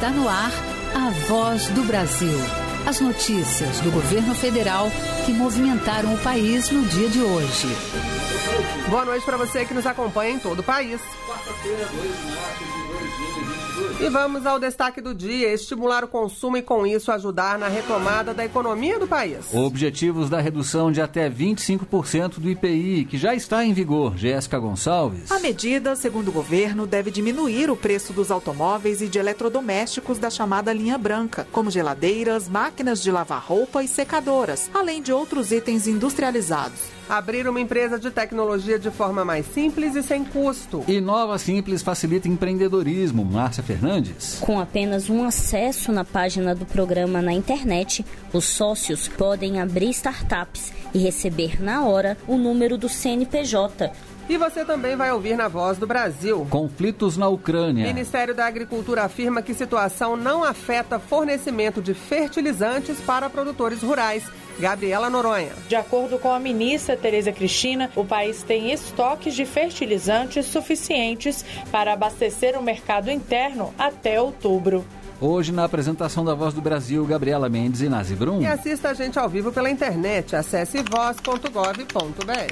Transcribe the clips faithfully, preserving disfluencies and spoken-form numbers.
Está no ar a Voz do Brasil. As notícias do governo federal que movimentaram o país no dia de hoje. Boa noite para você que nos acompanha em todo o país. Quarta-feira, dois de março de dois mil e vinte e dois. E vamos ao destaque do dia: estimular o consumo e, com isso, ajudar na retomada da economia do país. Objetivos da redução de até vinte e cinco por cento do I P I, que já está em vigor. Jéssica Gonçalves. A medida, segundo o governo, deve diminuir o preço dos automóveis e de eletrodomésticos da chamada linha branca, como geladeiras, máquinas de lavar roupa e secadoras, além de outros itens industrializados. Abrir uma empresa de tecnologia de forma mais simples e sem custo. Inova Simples facilita empreendedorismo. Márcia Fernandes. Com apenas um acesso na página do programa na internet, os sócios podem abrir startups e receber na hora o número do C N P J. E você também vai ouvir na Voz do Brasil. Conflitos na Ucrânia. Ministério da Agricultura afirma que situação não afeta fornecimento de fertilizantes para produtores rurais. Gabriela Noronha. De acordo com a ministra Tereza Cristina, o país tem estoques de fertilizantes suficientes para abastecer o mercado interno até outubro. Hoje, na apresentação da Voz do Brasil, Gabriela Mendes e Nazi Brum. E assista a gente ao vivo pela internet. Acesse voz ponto gov ponto br.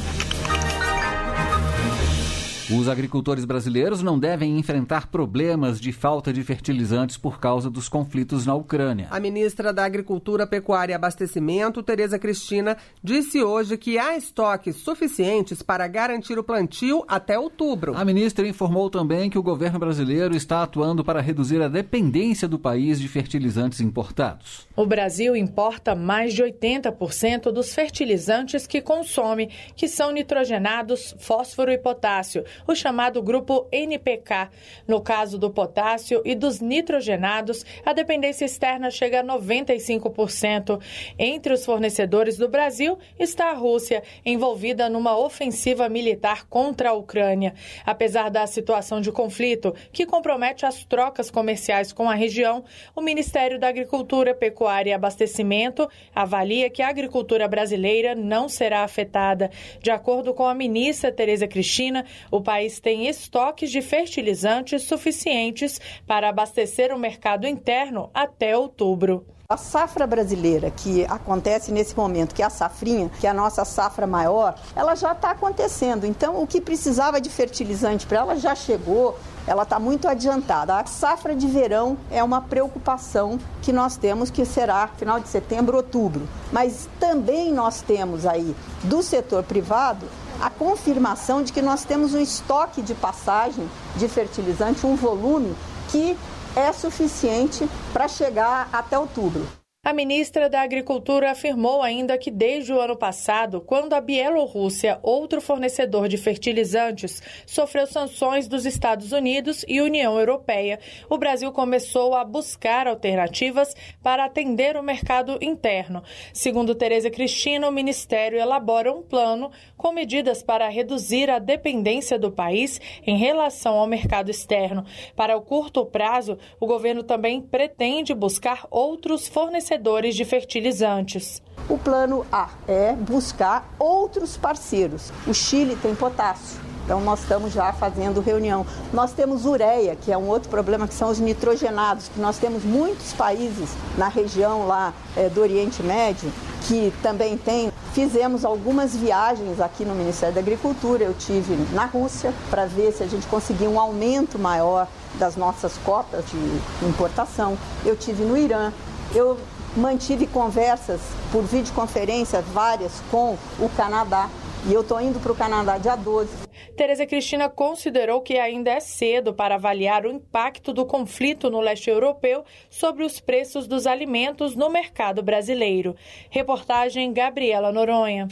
Os agricultores brasileiros não devem enfrentar problemas de falta de fertilizantes por causa dos conflitos na Ucrânia. A ministra da Agricultura, Pecuária e Abastecimento, Tereza Cristina, disse hoje que há estoques suficientes para garantir o plantio até outubro. A ministra informou também que o governo brasileiro está atuando para reduzir a dependência do país de fertilizantes importados. O Brasil importa mais de oitenta por cento dos fertilizantes que consome, que são nitrogenados, fósforo e potássio, o chamado grupo N P K. No caso do potássio e dos nitrogenados, a dependência externa chega a noventa e cinco por cento. Entre os fornecedores do Brasil está a Rússia, envolvida numa ofensiva militar contra a Ucrânia. Apesar da situação de conflito, que compromete as trocas comerciais com a região, o Ministério da Agricultura, Pecuária e Abastecimento avalia que a agricultura brasileira não será afetada. De acordo com a ministra Tereza Cristina, o país tem estoques de fertilizantes suficientes para abastecer o mercado interno até outubro. A safra brasileira que acontece nesse momento, que é a safrinha, que é a nossa safra maior, ela já está acontecendo. Então, o que precisava de fertilizante para ela já chegou, ela está muito adiantada. A safra de verão é uma preocupação que nós temos, que será final de setembro, outubro. Mas também nós temos aí, do setor privado, a confirmação de que nós temos um estoque de passagem de fertilizante, um volume que é suficiente para chegar até outubro. A ministra da Agricultura afirmou ainda que desde o ano passado, quando a Bielorrússia, outro fornecedor de fertilizantes, sofreu sanções dos Estados Unidos e União Europeia, o Brasil começou a buscar alternativas para atender o mercado interno. Segundo Tereza Cristina, o Ministério elabora um plano com medidas para reduzir a dependência do país em relação ao mercado externo. Para o curto prazo, o governo também pretende buscar outros fornecedores de fertilizantes. O plano A é buscar outros parceiros. O Chile tem potássio, então nós estamos já fazendo reunião. Nós temos ureia, que é um outro problema, que são os nitrogenados, que nós temos muitos países na região lá é, do Oriente Médio que também tem. Fizemos algumas viagens aqui no Ministério da Agricultura. Eu tive na Rússia para ver se a gente conseguia um aumento maior das nossas cotas de importação. Eu tive no Irã. Eu mantive conversas por videoconferência várias com o Canadá e eu estou indo para o Canadá dia doze. Tereza Cristina considerou que ainda é cedo para avaliar o impacto do conflito no leste europeu sobre os preços dos alimentos no mercado brasileiro. Reportagem Gabriela Noronha.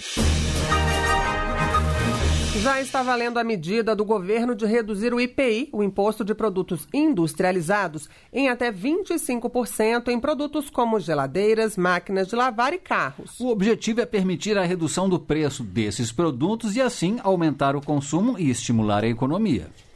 Já está valendo a medida do governo de reduzir o I P I, o Imposto de Produtos Industrializados, em até vinte e cinco por cento em produtos como geladeiras, máquinas de lavar e carros. O objetivo é permitir a redução do preço desses produtos e, assim, aumentar o consumo e estimular a economia.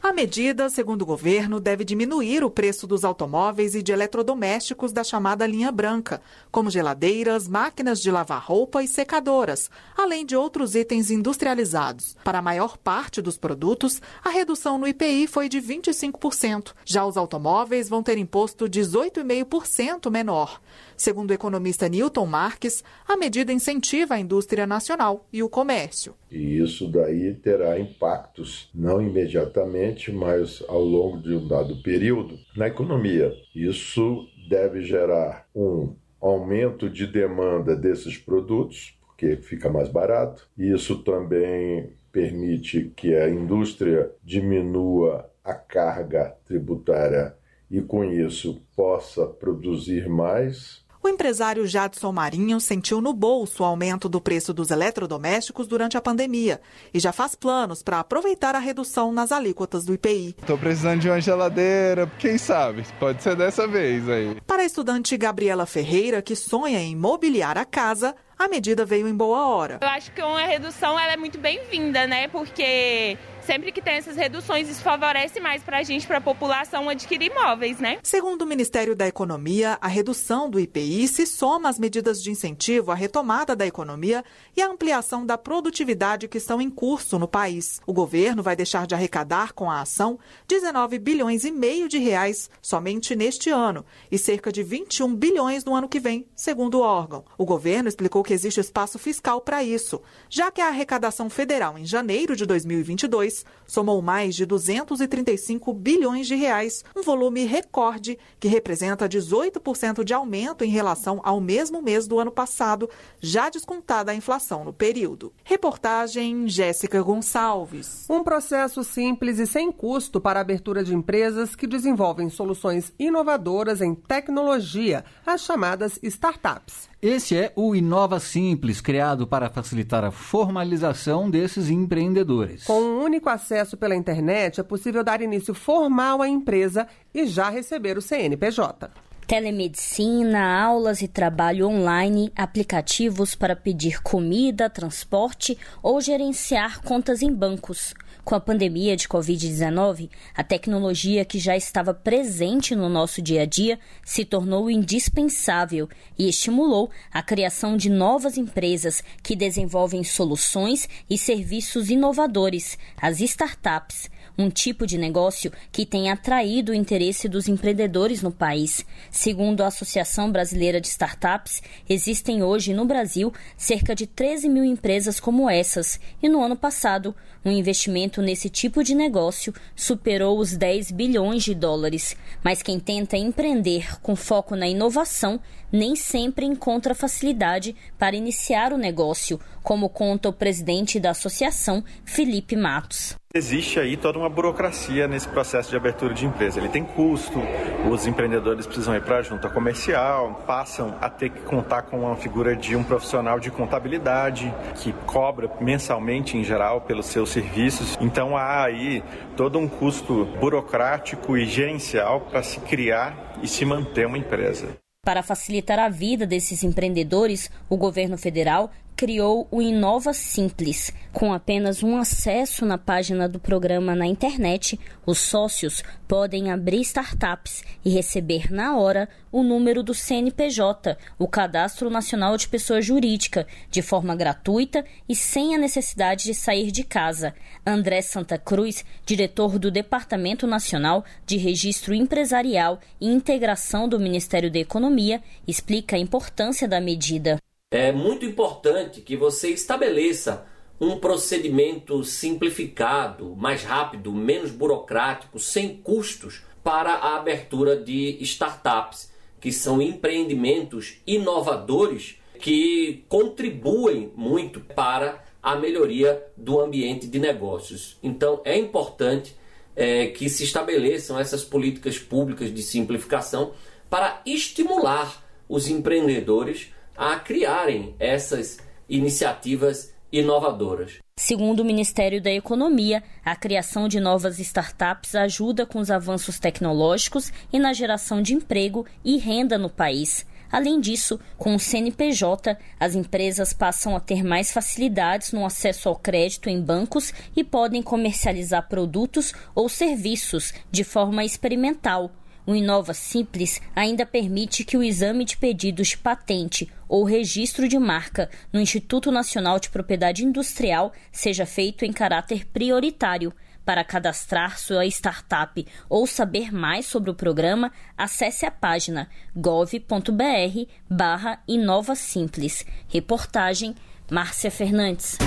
A medida, segundo o governo, deve diminuir o preço dos automóveis e de eletrodomésticos da chamada linha branca, como geladeiras, máquinas de lavar roupa e secadoras, além de outros itens industrializados. Para a maior parte dos produtos, a redução no I P I foi de vinte e cinco por cento. Já os automóveis vão ter imposto dezoito vírgula cinco por cento menor. Segundo o economista Newton Marques, a medida incentiva a indústria nacional e o comércio. E isso daí terá impactos, não imediatamente, mas ao longo de um dado período, na economia. Isso deve gerar um aumento de demanda desses produtos, porque fica mais barato. Isso também permite que a indústria diminua a carga tributária e, com isso, possa produzir mais. O empresário Jadson Marinho sentiu no bolso o aumento do preço dos eletrodomésticos durante a pandemia e já faz planos para aproveitar a redução nas alíquotas do I P I. Estou precisando de uma geladeira, quem sabe? Pode ser dessa vez aí. Para a estudante Gabriela Ferreira, que sonha em mobiliar a casa, a medida veio em boa hora. Eu acho que uma redução ela é muito bem-vinda, né? Porque sempre que tem essas reduções, isso favorece mais para a gente, para a população, adquirir imóveis, né? Segundo o Ministério da Economia, a redução do I P I se soma às medidas de incentivo à retomada da economia e à ampliação da produtividade que estão em curso no país. O governo vai deixar de arrecadar com a ação dezenove bilhões e meio de reais somente neste ano e cerca de vinte e um bilhões no ano que vem, segundo o órgão. O governo explicou que existe espaço fiscal para isso, já que a arrecadação federal em janeiro de dois mil e vinte e dois somou mais de duzentos e trinta e cinco bilhões de reais, um volume recorde que representa dezoito por cento de aumento em relação ao mesmo mês do ano passado, já descontada a inflação no período. Reportagem Jéssica Gonçalves. Um processo simples e sem custo para a abertura de empresas que desenvolvem soluções inovadoras em tecnologia, as chamadas startups. Esse é o Inova Simples, criado para facilitar a formalização desses empreendedores. Com um único acesso pela internet, é possível dar início formal à empresa e já receber o C N P J. Telemedicina, aulas e trabalho online, aplicativos para pedir comida, transporte ou gerenciar contas em bancos. Com a pandemia de covid dezenove, a tecnologia que já estava presente no nosso dia a dia se tornou indispensável e estimulou a criação de novas empresas que desenvolvem soluções e serviços inovadores, as startups. Um tipo de negócio que tem atraído o interesse dos empreendedores no país. Segundo a Associação Brasileira de Startups, existem hoje no Brasil cerca de treze mil empresas como essas e no ano passado, um investimento nesse tipo de negócio superou os dez bilhões de dólares. Mas quem tenta empreender com foco na inovação nem sempre encontra facilidade para iniciar o negócio, como conta o presidente da associação, Felipe Matos. Existe aí toda uma burocracia nesse processo de abertura de empresa. Ele tem custo, os empreendedores precisam ir para a junta comercial, passam a ter que contar com uma figura de um profissional de contabilidade que cobra mensalmente, em geral, pelos seus serviços. Então há aí todo um custo burocrático e gerencial para se criar e se manter uma empresa. Para facilitar a vida desses empreendedores, o governo federal criou o Inova Simples. Com apenas um acesso na página do programa na internet, os sócios podem abrir startups e receber na hora o número do C N P J, o Cadastro Nacional de Pessoa Jurídica, de forma gratuita e sem a necessidade de sair de casa. André Santa Cruz, diretor do Departamento Nacional de Registro Empresarial e Integração do Ministério da Economia, explica a importância da medida. É muito importante que você estabeleça um procedimento simplificado, mais rápido, menos burocrático, sem custos para a abertura de startups, que são empreendimentos inovadores que contribuem muito para a melhoria do ambiente de negócios. Então é importante é, que se estabeleçam essas políticas públicas de simplificação para estimular os empreendedores a criarem essas iniciativas inovadoras. Segundo o Ministério da Economia, a criação de novas startups ajuda com os avanços tecnológicos e na geração de emprego e renda no país. Além disso, com o C N P J, as empresas passam a ter mais facilidades no acesso ao crédito em bancos e podem comercializar produtos ou serviços de forma experimental. O Inova Simples ainda permite que o exame de pedidos de patente ou registro de marca no Instituto Nacional de Propriedade Industrial seja feito em caráter prioritário. Para cadastrar sua startup ou saber mais sobre o programa, acesse a página gov.br barra Inova Simples. Reportagem Márcia Fernandes.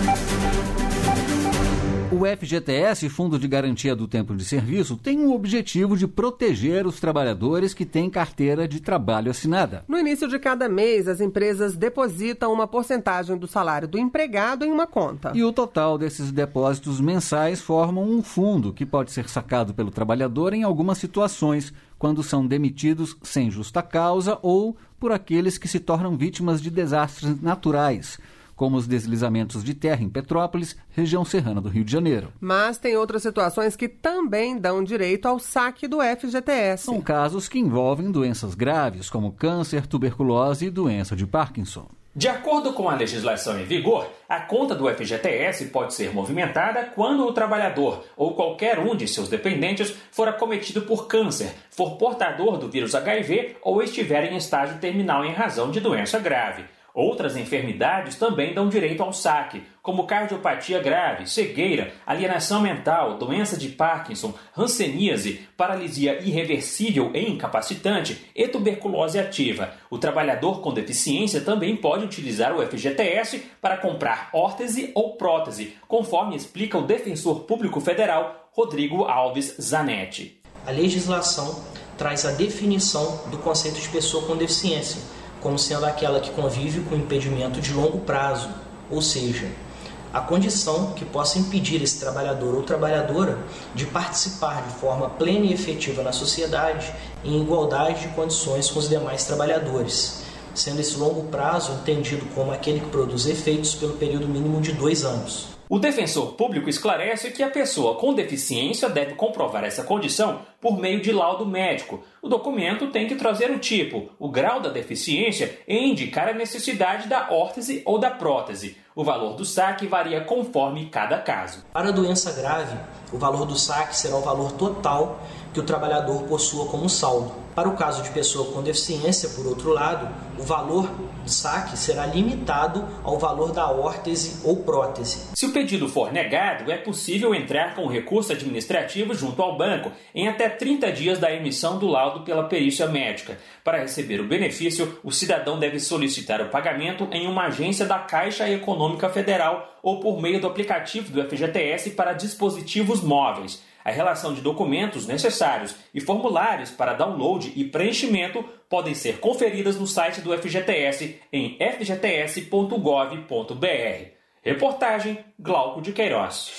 O F G T S, Fundo de Garantia do Tempo de Serviço, tem o objetivo de proteger os trabalhadores que têm carteira de trabalho assinada. No início de cada mês, as empresas depositam uma porcentagem do salário do empregado em uma conta. E o total desses depósitos mensais formam um fundo que pode ser sacado pelo trabalhador em algumas situações, quando são demitidos sem justa causa ou por aqueles que se tornam vítimas de desastres naturais, como os deslizamentos de terra em Petrópolis, região serrana do Rio de Janeiro. Mas tem outras situações que também dão direito ao saque do F G T S. São casos que envolvem doenças graves, como câncer, tuberculose e doença de Parkinson. De acordo com a legislação em vigor, a conta do F G T S pode ser movimentada quando o trabalhador ou qualquer um de seus dependentes for acometido por câncer, for portador do vírus H I V ou estiver em estágio terminal em razão de doença grave. Outras enfermidades também dão direito ao saque, como cardiopatia grave, cegueira, alienação mental, doença de Parkinson, hanseníase, paralisia irreversível e incapacitante e tuberculose ativa. O trabalhador com deficiência também pode utilizar o F G T S para comprar órtese ou prótese, conforme explica o defensor público federal Rodrigo Alves Zanetti. A legislação traz a definição do conceito de pessoa com deficiência, como sendo aquela que convive com impedimento de longo prazo, ou seja, a condição que possa impedir esse trabalhador ou trabalhadora de participar de forma plena e efetiva na sociedade em igualdade de condições com os demais trabalhadores, sendo esse longo prazo entendido como aquele que produz efeitos pelo período mínimo de dois anos. O defensor público esclarece que a pessoa com deficiência deve comprovar essa condição por meio de laudo médico. O documento tem que trazer o tipo, o grau da deficiência e indicar a necessidade da órtese ou da prótese. O valor do saque varia conforme cada caso. Para a doença grave, o valor do saque será o valor total que o trabalhador possua como saldo. Para o caso de pessoa com deficiência, por outro lado, o valor do saque será limitado ao valor da órtese ou prótese. Se o pedido for negado, é possível entrar com recurso administrativo junto ao banco em até trinta dias da emissão do laudo pela perícia médica. Para receber o benefício, o cidadão deve solicitar o pagamento em uma agência da Caixa Econômica Federal ou por meio do aplicativo do F G T S para dispositivos móveis. A relação de documentos necessários e formulários para download e preenchimento podem ser conferidas no site do F G T S em f g t s ponto gov ponto b r. Reportagem Glauco de Queiroz.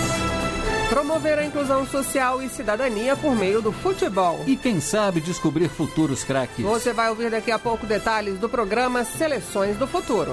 Promover a inclusão social e cidadania por meio do futebol. E quem sabe descobrir futuros craques. Você vai ouvir daqui a pouco detalhes do programa Seleções do Futuro.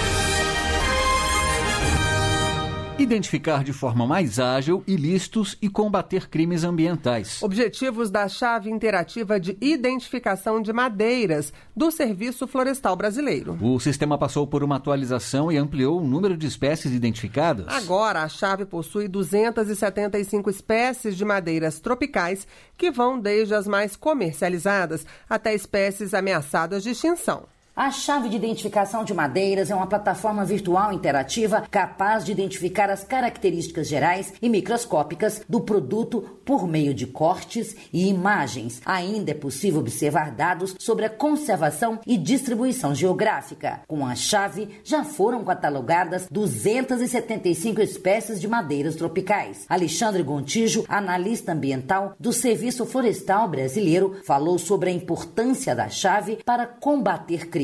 Identificar de forma mais ágil ilícitos e combater crimes ambientais. Objetivos da chave interativa de identificação de madeiras do Serviço Florestal Brasileiro. O sistema passou por uma atualização e ampliou o número de espécies identificadas. Agora, a chave possui duzentas e setenta e cinco espécies de madeiras tropicais que vão desde as mais comercializadas até espécies ameaçadas de extinção. A chave de identificação de madeiras é uma plataforma virtual interativa capaz de identificar as características gerais e microscópicas do produto por meio de cortes e imagens. Ainda é possível observar dados sobre a conservação e distribuição geográfica. Com a chave, já foram catalogadas duzentas e setenta e cinco espécies de madeiras tropicais. Alexandre Gontijo, analista ambiental do Serviço Florestal Brasileiro, falou sobre a importância da chave para combater crimes.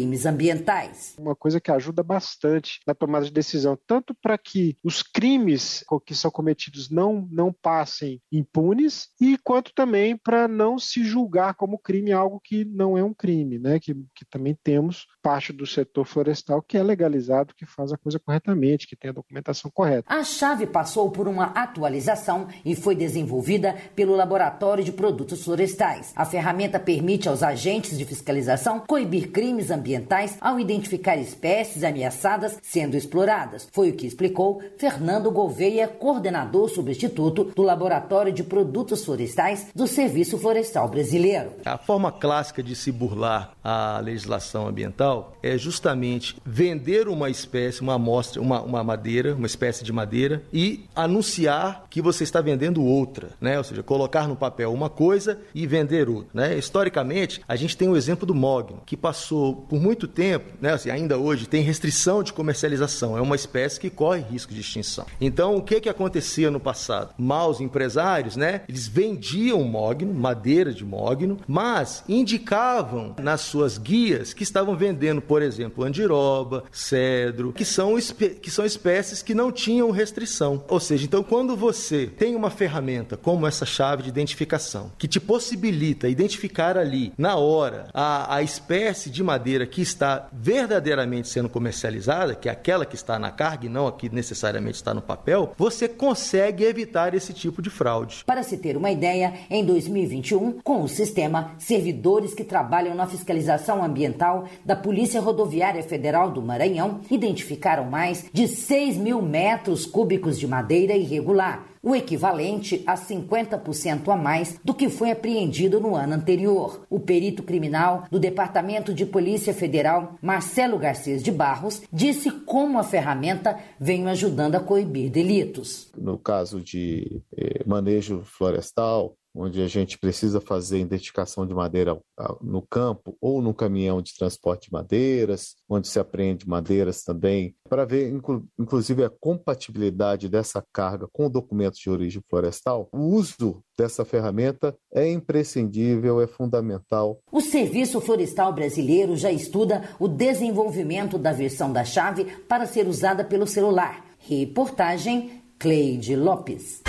crimes ambientais. Uma coisa que ajuda bastante na tomada de decisão, tanto para que os crimes que são cometidos não, não passem impunes, e quanto também para não se julgar como crime algo que não é um crime, né? Que, que também temos parte do setor florestal que é legalizado, que faz a coisa corretamente, que tem a documentação correta. A chave passou por uma atualização e foi desenvolvida pelo Laboratório de Produtos Florestais. A ferramenta permite aos agentes de fiscalização coibir crimes ambientais ao identificar espécies ameaçadas sendo exploradas. Foi o que explicou Fernando Gouveia, coordenador substituto do Laboratório de Produtos Florestais do Serviço Florestal Brasileiro. A forma clássica de se burlar a legislação ambiental é justamente vender uma espécie, uma amostra, uma, uma madeira, uma espécie de madeira e anunciar que você está vendendo outra, né? Ou seja, colocar no papel uma coisa e vender outra, né? Historicamente, a gente tem o exemplo do mogno, que passou por muito tempo, né? Assim, ainda hoje tem restrição de comercialização, é uma espécie que corre risco de extinção. Então, o que que acontecia no passado? Maus empresários, né? Eles vendiam mogno, madeira de mogno, mas indicavam nas suas guias que estavam vendendo, por exemplo, andiroba, cedro, que são, espé- que são espécies que não tinham restrição. Ou seja, então quando você tem uma ferramenta como essa chave de identificação, que te possibilita identificar ali, na hora, a, a espécie de madeira que está verdadeiramente sendo comercializada, que é aquela que está na carga e não a que necessariamente está no papel, você consegue evitar esse tipo de fraude. Para se ter uma ideia, em dois mil e vinte e um, com o sistema, servidores que trabalham na fiscalização ambiental da Polícia Rodoviária Federal do Maranhão identificaram mais de seis mil metros cúbicos de madeira irregular, o equivalente a cinquenta por cento a mais do que foi apreendido no ano anterior. O perito criminal do Departamento de Polícia Federal, Marcelo Garcês de Barros, disse como a ferramenta vem ajudando a coibir delitos. No caso de eh, manejo florestal, onde a gente precisa fazer identificação de madeira no campo ou no caminhão de transporte de madeiras, onde se apreende madeiras também, para ver, inclu- inclusive, a compatibilidade dessa carga com documentos de origem florestal. O uso dessa ferramenta é imprescindível, é fundamental. O Serviço Florestal Brasileiro já estuda o desenvolvimento da versão da chave para ser usada pelo celular. Reportagem Cleide Lopes.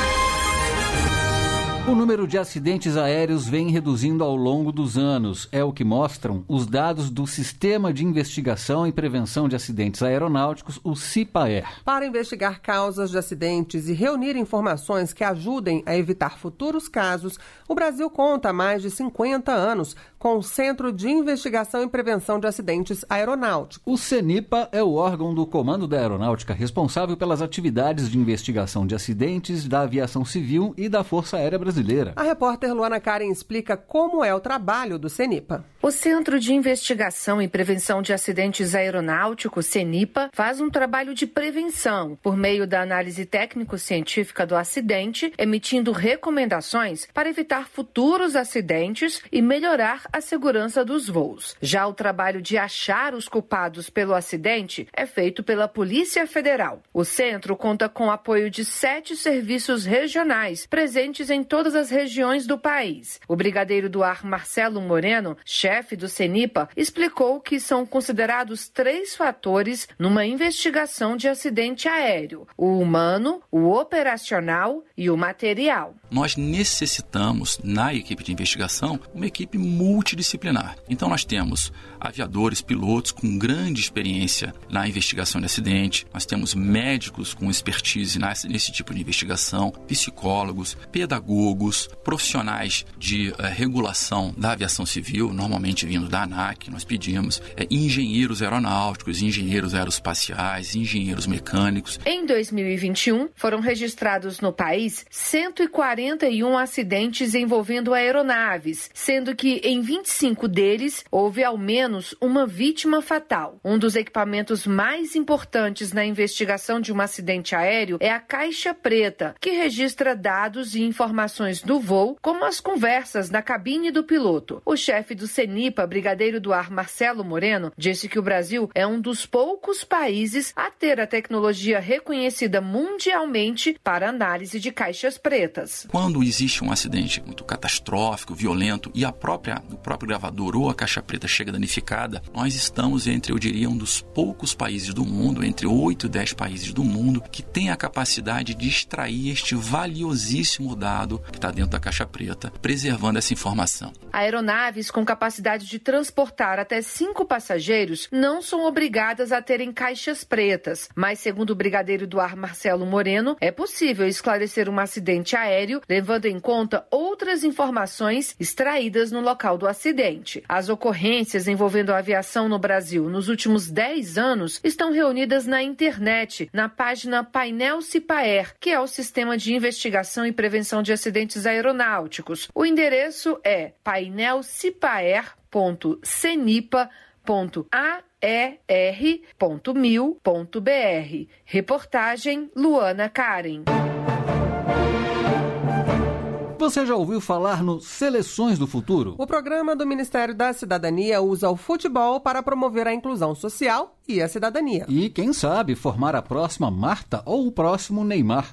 O número de acidentes aéreos vem reduzindo ao longo dos anos. É o que mostram os dados do Sistema de Investigação e Prevenção de Acidentes Aeronáuticos, o CIPAER. Para investigar causas de acidentes e reunir informações que ajudem a evitar futuros casos, o Brasil conta há mais de cinquenta anos com o Centro de Investigação e Prevenção de Acidentes Aeronáuticos. O CENIPA é o órgão do Comando da Aeronáutica responsável pelas atividades de investigação de acidentes da aviação civil e da Força Aérea Brasileira. A repórter Luana Karen explica como é o trabalho do CENIPA. O Centro de Investigação e Prevenção de Acidentes Aeronáuticos, CENIPA, faz um trabalho de prevenção por meio da análise técnico-científica do acidente, emitindo recomendações para evitar futuros acidentes e melhorar a segurança dos voos. Já o trabalho de achar os culpados pelo acidente é feito pela Polícia Federal. O centro conta com o apoio de sete serviços regionais presentes em todas as regiões do país. O brigadeiro do ar Marcelo Moreno, chefe do CENIPA, explicou que são considerados três fatores numa investigação de acidente aéreo: o humano, o operacional e o material. Nós necessitamos, na equipe de investigação, uma equipe multidisciplinar. Então nós temos aviadores, pilotos com grande experiência na investigação de acidente, nós temos médicos com expertise nesse tipo de investigação, psicólogos, pedagogos, profissionais de uh, regulação da aviação civil, normalmente vindo da ANAC, nós pedimos, é, engenheiros aeronáuticos, engenheiros aeroespaciais, engenheiros mecânicos. Em dois mil e vinte e um, foram registrados no país cento e quarenta e um acidentes envolvendo aeronaves, sendo que em vinte e cinco deles houve ao menos uma vítima fatal. Um dos equipamentos mais importantes na investigação de um acidente aéreo é a caixa preta, que registra dados e informações do voo, como as conversas na cabine do piloto. O chefe do CENIPA CENIPA, brigadeiro do ar Marcelo Moreno, disse que o Brasil é um dos poucos países a ter a tecnologia reconhecida mundialmente para análise de caixas pretas. Quando existe um acidente muito catastrófico, violento, e a própria, o próprio gravador ou a caixa preta chega danificada, nós estamos entre, eu diria, um dos poucos países do mundo, entre oito e dez países do mundo, que tem a capacidade de extrair este valiosíssimo dado que está dentro da caixa preta, preservando essa informação. Aeronaves com capacidade de transportar até cinco passageiros não são obrigadas a terem caixas pretas, mas, segundo o brigadeiro do ar Marcelo Moreno, é possível esclarecer um acidente aéreo levando em conta outras informações extraídas no local do acidente. As ocorrências envolvendo a aviação no Brasil nos últimos dez anos estão reunidas na internet, na página Painel Cipaer, que é o Sistema de Investigação e Prevenção de Acidentes Aeronáuticos. O endereço é painel cipaer ponto cenipa ponto a e r ponto mil ponto b r. Reportagem Luana Karen. Você já ouviu falar no Seleções do Futuro? O programa do Ministério da Cidadania usa o futebol para promover a inclusão social e a cidadania. E, quem sabe, formar a próxima Marta ou o próximo Neymar.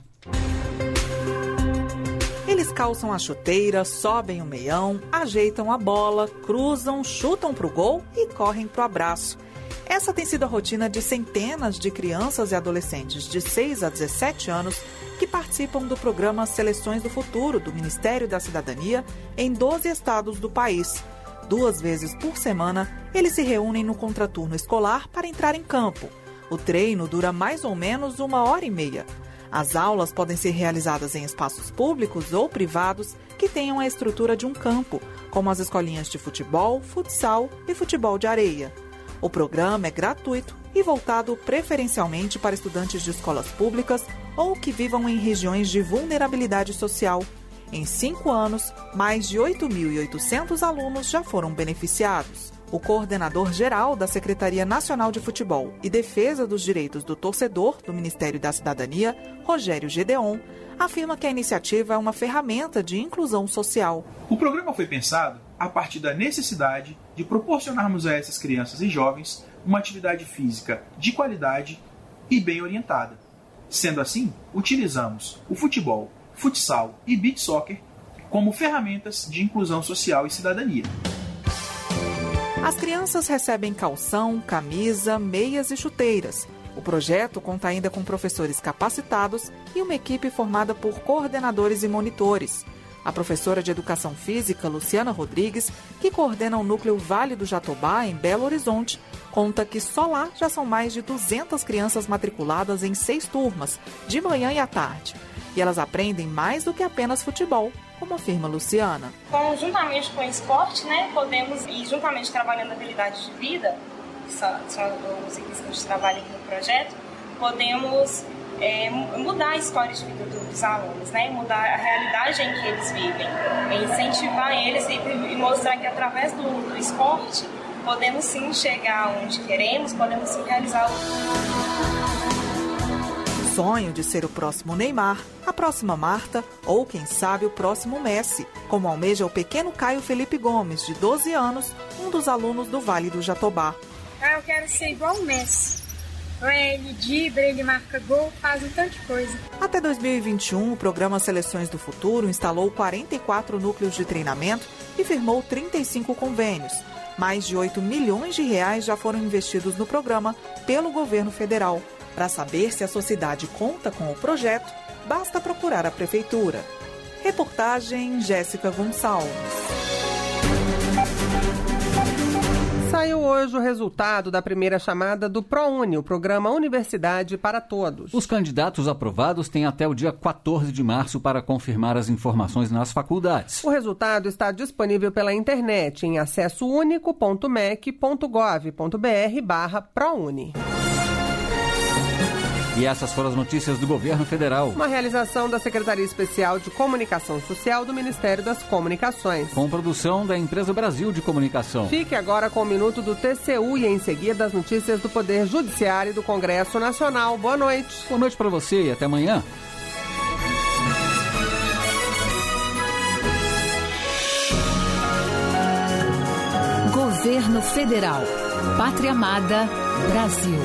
Eles calçam a chuteira, sobem o meião, ajeitam a bola, cruzam, chutam pro gol e correm pro abraço. Essa tem sido a rotina de centenas de crianças e adolescentes de seis a dezessete anos que participam do programa Seleções do Futuro do Ministério da Cidadania em doze estados do país. Duas vezes por semana, eles se reúnem no contraturno escolar para entrar em campo. O treino dura mais ou menos uma hora e meia. As aulas podem ser realizadas em espaços públicos ou privados que tenham a estrutura de um campo, como as escolinhas de futebol, futsal e futebol de areia. O programa é gratuito e voltado preferencialmente para estudantes de escolas públicas ou que vivam em regiões de vulnerabilidade social. Em cinco anos, mais de oito mil e oitocentos alunos já foram beneficiados. O coordenador-geral da Secretaria Nacional de Futebol e Defesa dos Direitos do Torcedor do Ministério da Cidadania, Rogério Gedeon, afirma que a iniciativa é uma ferramenta de inclusão social. O programa foi pensado a partir da necessidade de proporcionarmos a essas crianças e jovens uma atividade física de qualidade e bem orientada. Sendo assim, utilizamos o futebol, futsal e beach soccer como ferramentas de inclusão social e cidadania. As crianças recebem calção, camisa, meias e chuteiras. O projeto conta ainda com professores capacitados e uma equipe formada por coordenadores e monitores. A professora de Educação Física, Luciana Rodrigues, que coordena o núcleo Vale do Jatobá, em Belo Horizonte, conta que só lá já são mais de duzentas crianças matriculadas em seis turmas, de manhã e à tarde. E elas aprendem mais do que apenas futebol, como afirma Luciana. Juntamente com o esporte, né, podemos, e juntamente trabalhando habilidades de vida, que são, são os itens que a gente trabalha aqui no projeto, podemos é, mudar a história de vida dos alunos, né, mudar a realidade em que eles vivem, incentivar eles e, e mostrar que através do, do esporte podemos sim chegar onde queremos, podemos sim realizar o sonho de ser o próximo Neymar, a próxima Marta ou, quem sabe, o próximo Messi, como almeja o pequeno Caio Felipe Gomes, de doze anos, um dos alunos do Vale do Jatobá. Eu quero ser igual o Messi. Ele dribla, ele marca gol, faz um tanto de coisa. Até dois mil e vinte e um, o programa Seleções do Futuro instalou quarenta e quatro núcleos de treinamento e firmou trinta e cinco convênios. Mais de oito milhões de reais já foram investidos no programa pelo governo federal. Para saber se a sociedade conta com o projeto, basta procurar a Prefeitura. Reportagem Jéssica Gonçalves. Saiu hoje o resultado da primeira chamada do ProUni, o programa Universidade para Todos. Os candidatos aprovados têm até o dia quatorze de março para confirmar as informações nas faculdades. O resultado está disponível pela internet em acesso único ponto mec ponto gov ponto br barra ProUni. E essas foram as notícias do Governo Federal. Uma realização da Secretaria Especial de Comunicação Social do Ministério das Comunicações. Com produção da Empresa Brasil de Comunicação. Fique agora com o Minuto do T C U e em seguida as notícias do Poder Judiciário e do Congresso Nacional. Boa noite. Boa noite para você e até amanhã. Governo Federal. Pátria Amada, Brasil.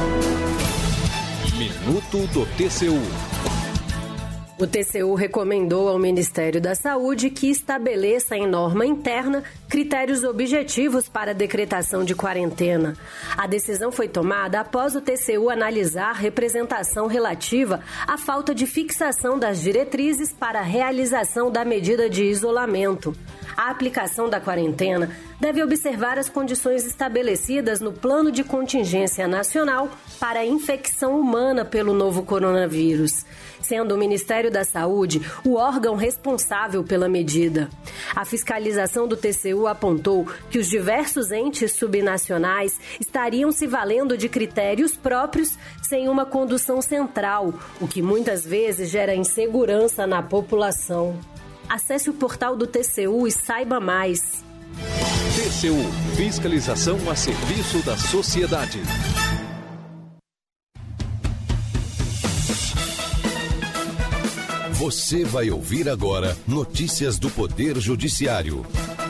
Minuto do T C U. O T C U recomendou ao Ministério da Saúde que estabeleça em norma interna critérios objetivos para a decretação de quarentena. A decisão foi tomada após o T C U analisar a representação relativa à falta de fixação das diretrizes para a realização da medida de isolamento. A aplicação da quarentena deve observar as condições estabelecidas no Plano de Contingência Nacional para a infecção humana pelo novo coronavírus, sendo o Ministério da Saúde o órgão responsável pela medida. A fiscalização do T C U apontou que os diversos entes subnacionais estariam se valendo de critérios próprios sem uma condução central, o que muitas vezes gera insegurança na população. Acesse o portal do T C U e saiba mais. T C U, fiscalização a serviço da sociedade. Você vai ouvir agora notícias do Poder Judiciário.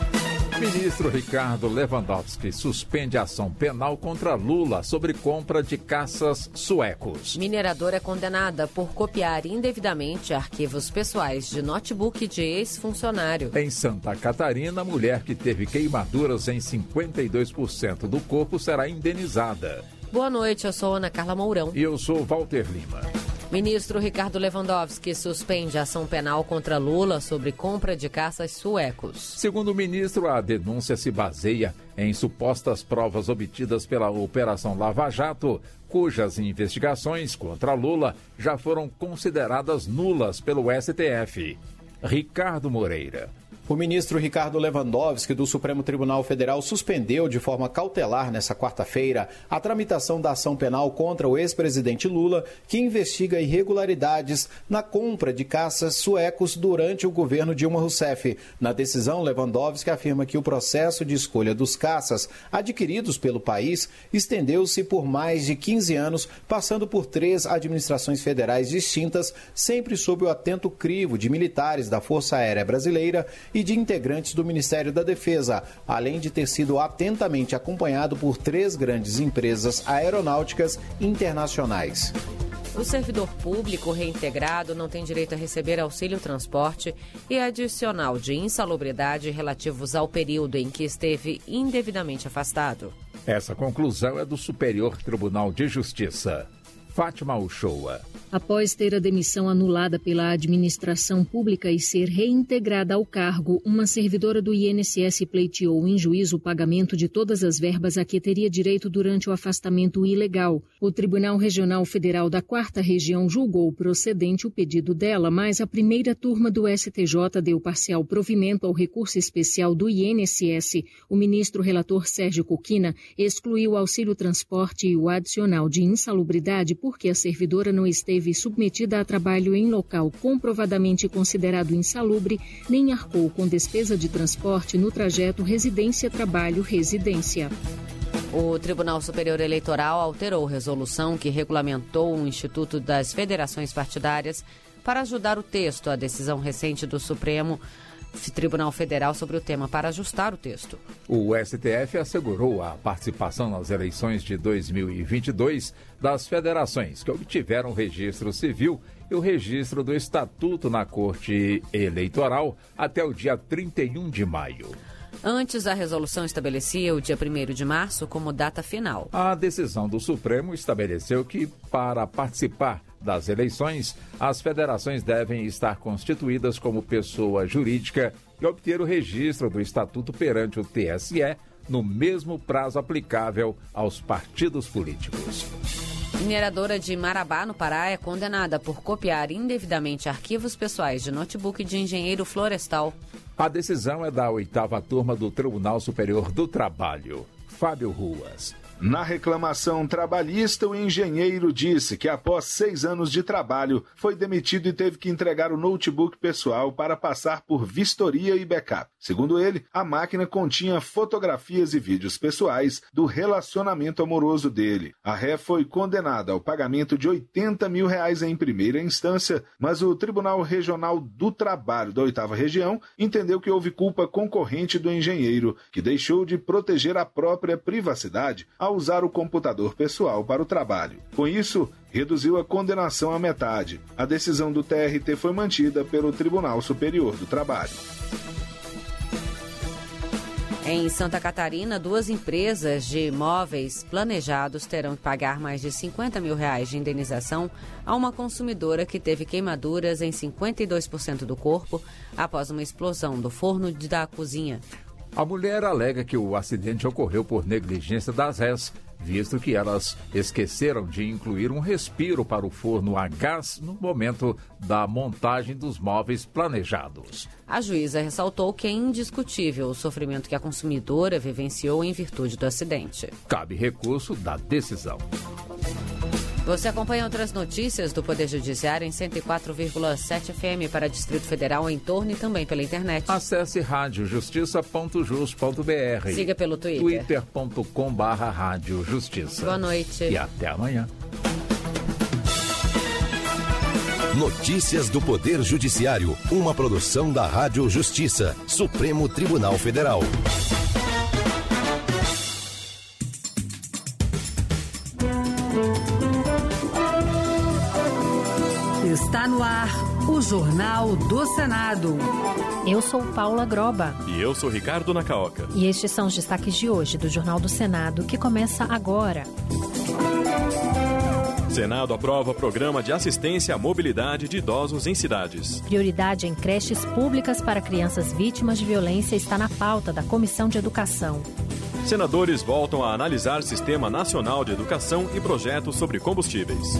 Ministro Ricardo Lewandowski suspende a ação penal contra Lula sobre compra de caças suecos. Mineradora é condenada por copiar indevidamente arquivos pessoais de notebook de ex-funcionário. Em Santa Catarina, mulher que teve queimaduras em cinquenta e dois por cento do corpo será indenizada. Boa noite, eu sou Ana Carla Mourão. E eu sou Walter Lima. Ministro Ricardo Lewandowski suspende a ação penal contra Lula sobre compra de caças suecos. Segundo o ministro, a denúncia se baseia em supostas provas obtidas pela Operação Lava Jato, cujas investigações contra Lula já foram consideradas nulas pelo S T F. Ricardo Moreira. O ministro Ricardo Lewandowski, do Supremo Tribunal Federal, suspendeu de forma cautelar nesta quarta-feira a tramitação da ação penal contra o ex-presidente Lula, que investiga irregularidades na compra de caças suecos durante o governo Dilma Rousseff. Na decisão, Lewandowski afirma que o processo de escolha dos caças adquiridos pelo país estendeu-se por mais de quinze anos, passando por três administrações federais distintas, sempre sob o atento crivo de militares da Força Aérea Brasileira e de integrantes do Ministério da Defesa, além de ter sido atentamente acompanhado por três grandes empresas aeronáuticas internacionais. O servidor público reintegrado não tem direito a receber auxílio transporte e adicional de insalubridade relativos ao período em que esteve indevidamente afastado. Essa conclusão é do Superior Tribunal de Justiça. Fátima Uchoa. Após ter a demissão anulada pela administração pública e ser reintegrada ao cargo, uma servidora do I N S S pleiteou em juízo o pagamento de todas as verbas a que teria direito durante o afastamento ilegal. O Tribunal Regional Federal da Quarta Região julgou procedente o pedido dela, mas a primeira turma do S T J deu parcial provimento ao recurso especial do I N S S. O ministro relator Sérgio Coquina excluiu o auxílio transporte e o adicional de insalubridade porque a servidora não esteve submetida a trabalho em local comprovadamente considerado insalubre, nem arcou com despesa de transporte no trajeto residência-trabalho-residência. O Tribunal Superior Eleitoral alterou resolução que regulamentou o Instituto das Federações Partidárias para ajudar o texto à decisão recente do Supremo Tribunal Federal sobre o tema para ajustar o texto. O S T F assegurou a participação nas eleições de dois mil e vinte e dois das federações que obtiveram o registro civil e o registro do estatuto na Corte Eleitoral até o dia trinta e um de maio. Antes, a resolução estabelecia o dia primeiro de março como data final. A decisão do Supremo estabeleceu que, para participar das eleições, as federações devem estar constituídas como pessoa jurídica e obter o registro do estatuto perante o T S E no mesmo prazo aplicável aos partidos políticos. Mineradora de Marabá, no Pará, é condenada por copiar indevidamente arquivos pessoais de notebook de engenheiro florestal. A decisão é da oitava turma do Tribunal Superior do Trabalho. Fábio Ruas. Na reclamação trabalhista, o engenheiro disse que após seis anos de trabalho, foi demitido e teve que entregar o notebook pessoal para passar por vistoria e backup. Segundo ele, a máquina continha fotografias e vídeos pessoais do relacionamento amoroso dele. A ré foi condenada ao pagamento de oitenta mil reais em primeira instância, mas o Tribunal Regional do Trabalho da oitava Região entendeu que houve culpa concorrente do engenheiro, que deixou de proteger a própria privacidade ao usar o computador pessoal para o trabalho. Com isso, reduziu a condenação à metade. A decisão do T R T foi mantida pelo Tribunal Superior do Trabalho. Em Santa Catarina, duas empresas de imóveis planejados terão que pagar mais de cinquenta mil reais de indenização a uma consumidora que teve queimaduras em cinquenta e dois por cento do corpo após uma explosão do forno da cozinha. A mulher alega que o acidente ocorreu por negligência das rés, visto que elas esqueceram de incluir um respiro para o forno a gás no momento da montagem dos móveis planejados. A juíza ressaltou que é indiscutível o sofrimento que a consumidora vivenciou em virtude do acidente. Cabe recurso da decisão. Você acompanha outras notícias do Poder Judiciário em cento e quatro vírgula sete F M para Distrito Federal, em torno e também pela internet. Acesse rádio justiça ponto jus ponto b r. Siga pelo Twitter. twitter ponto com barra rádio justiça. Boa noite. E até amanhã. Notícias do Poder Judiciário, uma produção da Rádio Justiça, Supremo Tribunal Federal. Está no ar o Jornal do Senado. Eu sou Paula Groba. E eu sou Ricardo Nacaoca. E estes são os destaques de hoje do Jornal do Senado, que começa agora. Senado aprova programa de assistência à mobilidade de idosos em cidades. Prioridade em creches públicas para crianças vítimas de violência está na pauta da Comissão de Educação. Senadores voltam a analisar Sistema Nacional de Educação e projetos sobre combustíveis.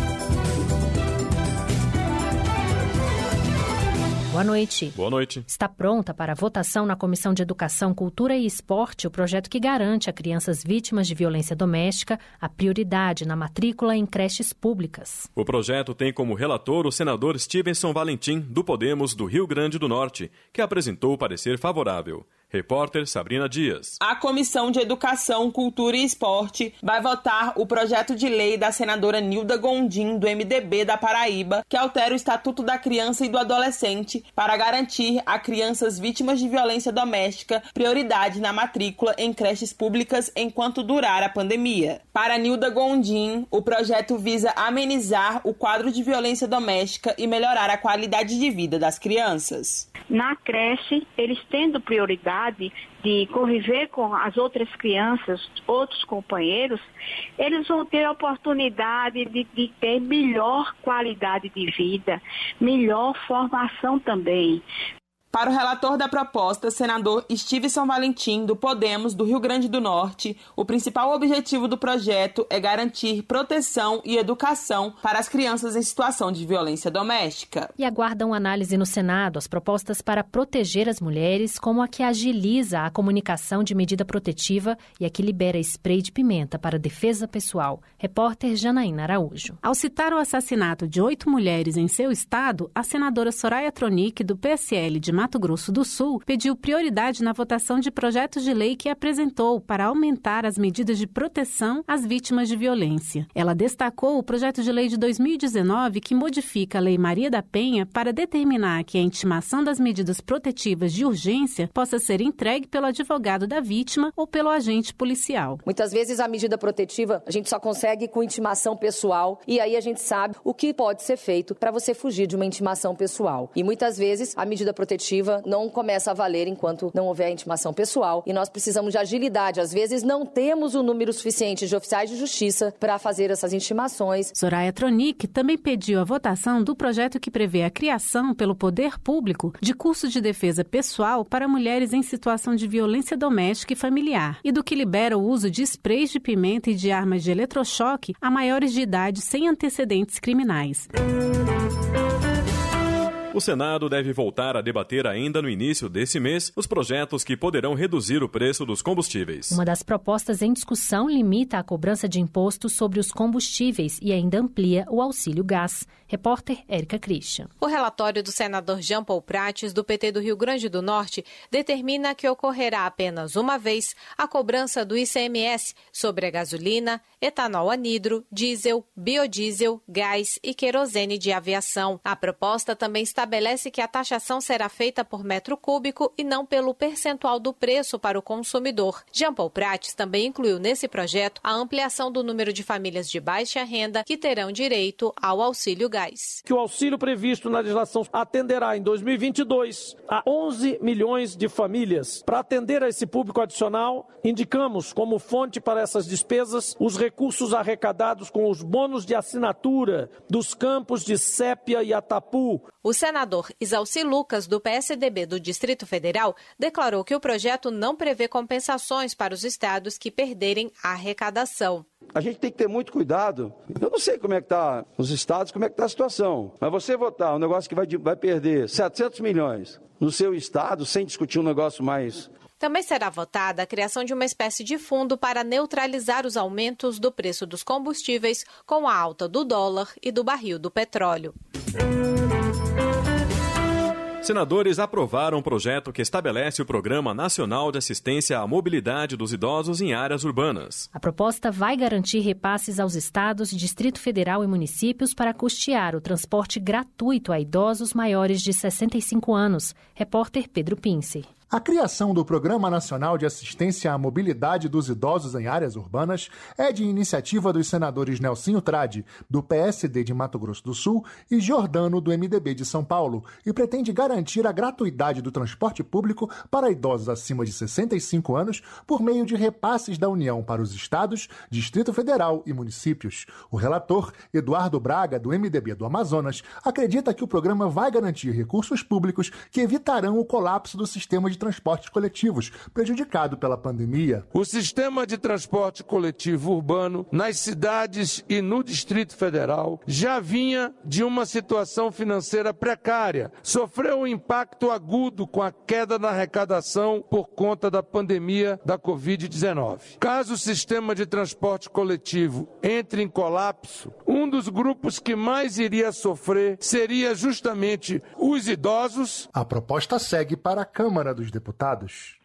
Boa noite. Boa noite. Está pronta para a votação na Comissão de Educação, Cultura e Esporte o projeto que garante a crianças vítimas de violência doméstica a prioridade na matrícula em creches públicas. O projeto tem como relator o senador Stevenson Valentim, do Podemos do Rio Grande do Norte, que apresentou o parecer favorável. Repórter Sabrina Dias. A Comissão de Educação, Cultura e Esporte vai votar o projeto de lei da senadora Nilda Gondim, do M D B da Paraíba, que altera o Estatuto da Criança e do Adolescente para garantir a crianças vítimas de violência doméstica prioridade na matrícula em creches públicas enquanto durar a pandemia. Para Nilda Gondim, o projeto visa amenizar o quadro de violência doméstica e melhorar a qualidade de vida das crianças. Na creche, eles tendo prioridade de conviver com as outras crianças, outros companheiros, eles vão ter a oportunidade de, de ter melhor qualidade de vida, melhor formação também. Para o relator da proposta, senador Stevenson Valentim, do Podemos, do Rio Grande do Norte, o principal objetivo do projeto é garantir proteção e educação para as crianças em situação de violência doméstica. E aguardam análise no Senado as propostas para proteger as mulheres, como a que agiliza a comunicação de medida protetiva e a que libera spray de pimenta para defesa pessoal. Repórter Janaína Araújo. Ao citar o assassinato de oito mulheres em seu estado, a senadora Soraya Tronic, do P S L de Mato Grosso do Sul, pediu prioridade na votação de projetos de lei que apresentou para aumentar as medidas de proteção às vítimas de violência. Ela destacou o projeto de lei de dois mil e dezenove que modifica a Lei Maria da Penha para determinar que a intimação das medidas protetivas de urgência possa ser entregue pelo advogado da vítima ou pelo agente policial. Muitas vezes a medida protetiva a gente só consegue com intimação pessoal e aí a gente sabe o que pode ser feito para você fugir de uma intimação pessoal. E muitas vezes a medida protetiva não começa a valer enquanto não houver a intimação pessoal e nós precisamos de agilidade. Às vezes não temos o número suficiente de oficiais de justiça para fazer essas intimações. Soraya Tronic também pediu a votação do projeto que prevê a criação pelo poder público de curso de defesa pessoal para mulheres em situação de violência doméstica e familiar e do que libera o uso de sprays de pimenta e de armas de eletrochoque a maiores de idade sem antecedentes criminais. O Senado deve voltar a debater ainda no início desse mês os projetos que poderão reduzir o preço dos combustíveis. Uma das propostas em discussão limita a cobrança de impostos sobre os combustíveis e ainda amplia o auxílio gás. Repórter Érica Christian. O relatório do senador Jean Paul Prates, do P T do Rio Grande do Norte, determina que ocorrerá apenas uma vez a cobrança do I C M S sobre a gasolina, etanol anidro, diesel, biodiesel, gás e querosene de aviação. A proposta também estabelece que a taxação será feita por metro cúbico e não pelo percentual do preço para o consumidor. Jean Paul Prates também incluiu nesse projeto a ampliação do número de famílias de baixa renda que terão direito ao auxílio gás. Que o auxílio previsto na legislação atenderá em dois mil e vinte e dois a onze milhões de famílias. Para atender a esse público adicional, indicamos como fonte para essas despesas os recursos arrecadados com os bônus de assinatura dos campos de Sépia e Atapu. O senador Isalci Lucas, do P S D B do Distrito Federal, declarou que o projeto não prevê compensações para os estados que perderem a arrecadação. A gente tem que ter muito cuidado. Eu não sei como é que está nos estados, como é que está a situação. Mas você votar um negócio que vai, vai perder setecentos milhões no seu estado, sem discutir um negócio mais... Também será votada a criação de uma espécie de fundo para neutralizar os aumentos do preço dos combustíveis com a alta do dólar e do barril do petróleo. Senadores aprovaram um projeto que estabelece o Programa Nacional de Assistência à Mobilidade dos Idosos em áreas urbanas. A proposta vai garantir repasses aos estados, Distrito Federal e municípios para custear o transporte gratuito a idosos maiores de sessenta e cinco anos. Repórter Pedro Pince. A criação do Programa Nacional de Assistência à Mobilidade dos Idosos em Áreas Urbanas é de iniciativa dos senadores Nelsinho Trade, do P S D de Mato Grosso do Sul, e Giordano, do M D B de São Paulo, e pretende garantir a gratuidade do transporte público para idosos acima de sessenta e cinco anos por meio de repasses da União para os estados, Distrito Federal e municípios. O relator, Eduardo Braga, do M D B do Amazonas, acredita que o programa vai garantir recursos públicos que evitarão o colapso do sistema de transportes coletivos, prejudicado pela pandemia. O sistema de transporte coletivo urbano nas cidades e no Distrito Federal já vinha de uma situação financeira precária. Sofreu um impacto agudo com a queda na arrecadação por conta da pandemia da covid dezenove. Caso o sistema de transporte coletivo entre em colapso, um dos grupos que mais iria sofrer seria justamente os idosos. A proposta segue para a Câmara dos Deputados.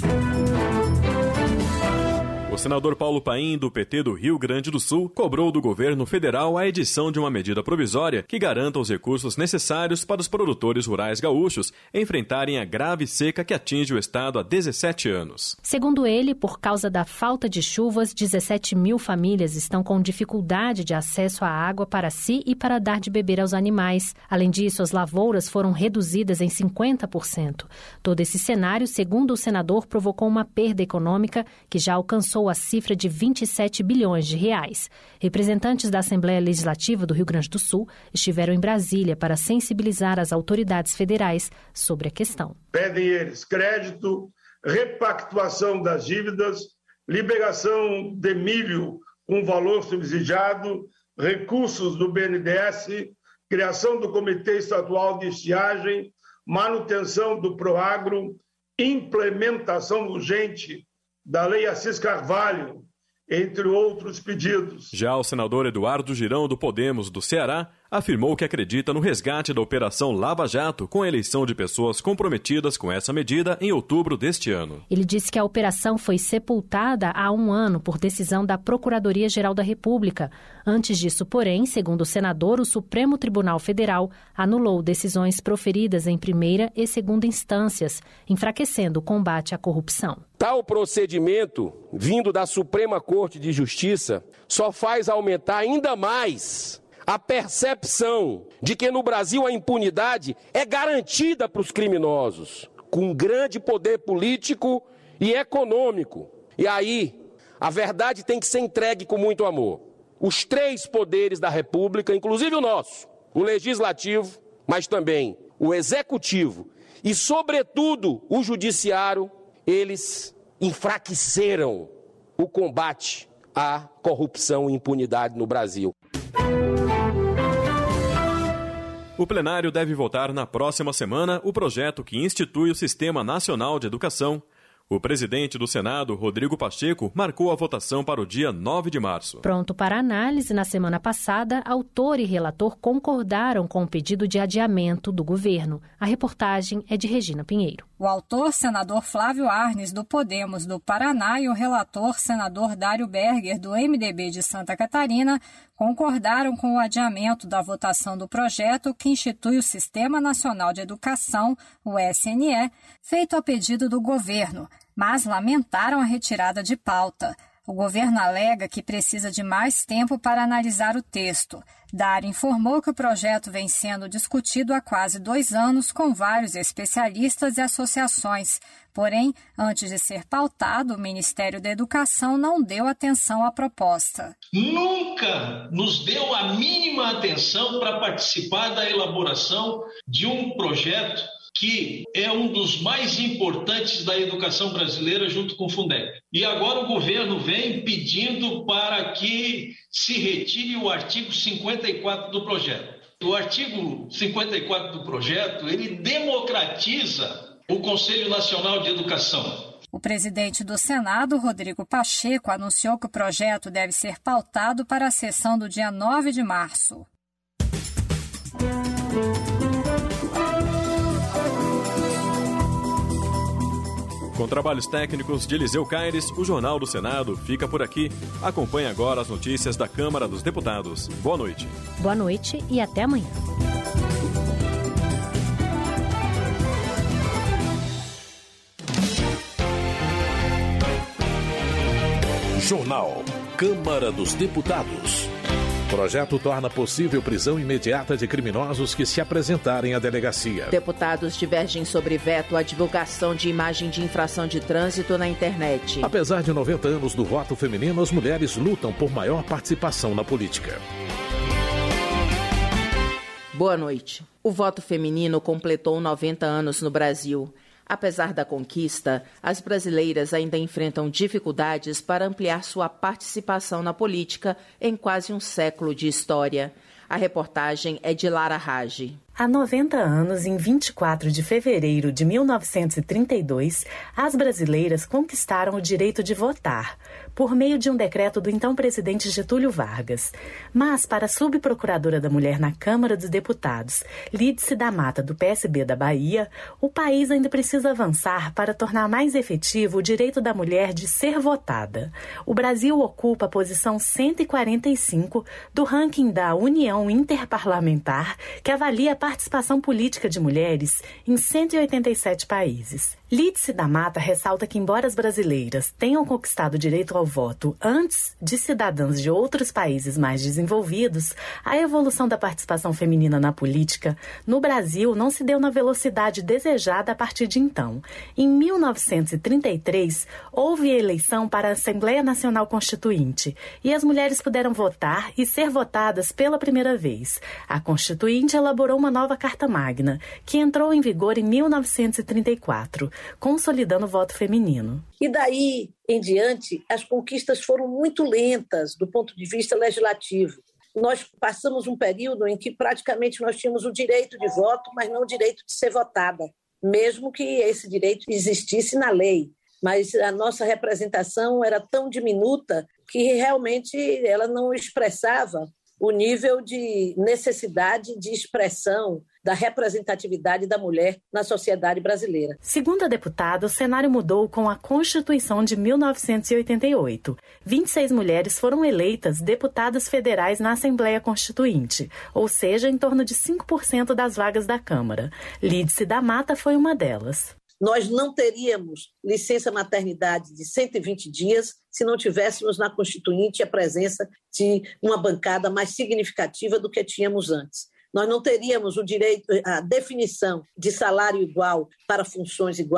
O senador Paulo Paim, do P T do Rio Grande do Sul, cobrou do governo federal a edição de uma medida provisória que garanta os recursos necessários para os produtores rurais gaúchos enfrentarem a grave seca que atinge o estado há dezessete anos. Segundo ele, por causa da falta de chuvas, dezessete mil famílias estão com dificuldade de acesso à água para si e para dar de beber aos animais. Além disso, as lavouras foram reduzidas em cinquenta por cento. Todo esse cenário, segundo o senador, provocou uma perda econômica que já alcançou a cifra de vinte e sete bilhões de reais. Representantes da Assembleia Legislativa do Rio Grande do Sul estiveram em Brasília para sensibilizar as autoridades federais sobre a questão. Pedem eles crédito, repactuação das dívidas, liberação de milho com valor subsidiado, recursos do B N D E S, criação do Comitê Estadual de Estiagem, manutenção do Proagro, implementação urgente da Lei Assis Carvalho, entre outros pedidos. Já o senador Eduardo Girão, do Podemos do Ceará, afirmou que acredita no resgate da Operação Lava Jato com a eleição de pessoas comprometidas com essa medida em outubro deste ano. Ele disse que a operação foi sepultada há um ano por decisão da Procuradoria-Geral da República. Antes disso, porém, segundo o senador, o Supremo Tribunal Federal anulou decisões proferidas em primeira e segunda instâncias, enfraquecendo o combate à corrupção. Tal procedimento, vindo da Suprema Corte de Justiça, só faz aumentar ainda mais a percepção de que no Brasil a impunidade é garantida para os criminosos, com grande poder político e econômico. E aí, a verdade tem que ser entregue com muito amor. Os três poderes da República, inclusive o nosso, o Legislativo, mas também o Executivo e, sobretudo, o Judiciário, eles enfraqueceram o combate à corrupção e impunidade no Brasil. O plenário deve votar na próxima semana o projeto que institui o Sistema Nacional de Educação. O presidente do Senado, Rodrigo Pacheco, marcou a votação para o dia nove de março. Pronto para análise, na semana passada, autor e relator concordaram com o pedido de adiamento do governo. A reportagem é de Regina Pinheiro. O autor, senador Flávio Arnes, do Podemos do Paraná, e o relator, senador Dário Berger, do M D B de Santa Catarina, concordaram com o adiamento da votação do projeto que institui o Sistema Nacional de Educação, o S N E, feito a pedido do governo, mas lamentaram a retirada de pauta. O governo alega que precisa de mais tempo para analisar o texto. Dário informou que o projeto vem sendo discutido há quase dois anos com vários especialistas e associações. Porém, antes de ser pautado, o Ministério da Educação não deu atenção à proposta. Nunca nos deu a mínima atenção para participar da elaboração de um projeto que é um dos mais importantes da educação brasileira junto com o Fundeb. E agora o governo vem pedindo para que se retire o artigo cinquenta e quatro do projeto. O artigo cinquenta e quatro do projeto, ele democratiza o Conselho Nacional de Educação. O presidente do Senado, Rodrigo Pacheco, anunciou que o projeto deve ser pautado para a sessão do dia nove de março. Com trabalhos técnicos de Eliseu Caires, o Jornal do Senado fica por aqui. Acompanhe agora as notícias da Câmara dos Deputados. Boa noite. Boa noite e até amanhã. Jornal Câmara dos Deputados. Projeto torna possível prisão imediata de criminosos que se apresentarem à delegacia. Deputados divergem sobre veto à divulgação de imagem de infração de trânsito na internet. Apesar de noventa anos do voto feminino, as mulheres lutam por maior participação na política. Boa noite. O voto feminino completou noventa anos no Brasil. Apesar da conquista, as brasileiras ainda enfrentam dificuldades para ampliar sua participação na política em quase um século de história. A reportagem é de Lara Rage. Há noventa anos, em vinte e quatro de fevereiro de mil novecentos e trinta e dois, as brasileiras conquistaram o direito de votar, por meio de um decreto do então presidente Getúlio Vargas. Mas, para a subprocuradora da Mulher na Câmara dos Deputados, Lídice da Mata, do P S B da Bahia, o país ainda precisa avançar para tornar mais efetivo o direito da mulher de ser votada. O Brasil ocupa a posição cento e quarenta e cinco do ranking da União Interparlamentar, que avalia a participação política de mulheres em cento e oitenta e sete países. Lídice da Mata ressalta que, embora as brasileiras tenham conquistado o direito ao voto antes de cidadãs de outros países mais desenvolvidos, a evolução da participação feminina na política no Brasil não se deu na velocidade desejada a partir de então. Em mil novecentos e trinta e três, houve a eleição para a Assembleia Nacional Constituinte e as mulheres puderam votar e ser votadas pela primeira vez. A Constituinte elaborou uma nova Carta Magna, que entrou em vigor em mil novecentos e trinta e quatro, consolidando o voto feminino. E daí em diante, as conquistas foram muito lentas do ponto de vista legislativo. Nós passamos um período em que praticamente nós tínhamos o direito de voto, mas não o direito de ser votada, mesmo que esse direito existisse na lei. Mas a nossa representação era tão diminuta que realmente ela não expressava o nível de necessidade de expressão da representatividade da mulher na sociedade brasileira. Segundo a deputada, o cenário mudou com a Constituição de mil novecentos e oitenta e oito. vinte e seis mulheres foram eleitas deputadas federais na Assembleia Constituinte, ou seja, em torno de cinco por cento das vagas da Câmara. Lídice da Mata foi uma delas. Nós não teríamos licença maternidade de cento e vinte dias se não tivéssemos na Constituinte a presença de uma bancada mais significativa do que tínhamos antes. Nós não teríamos o direito, a definição de salário igual para funções iguais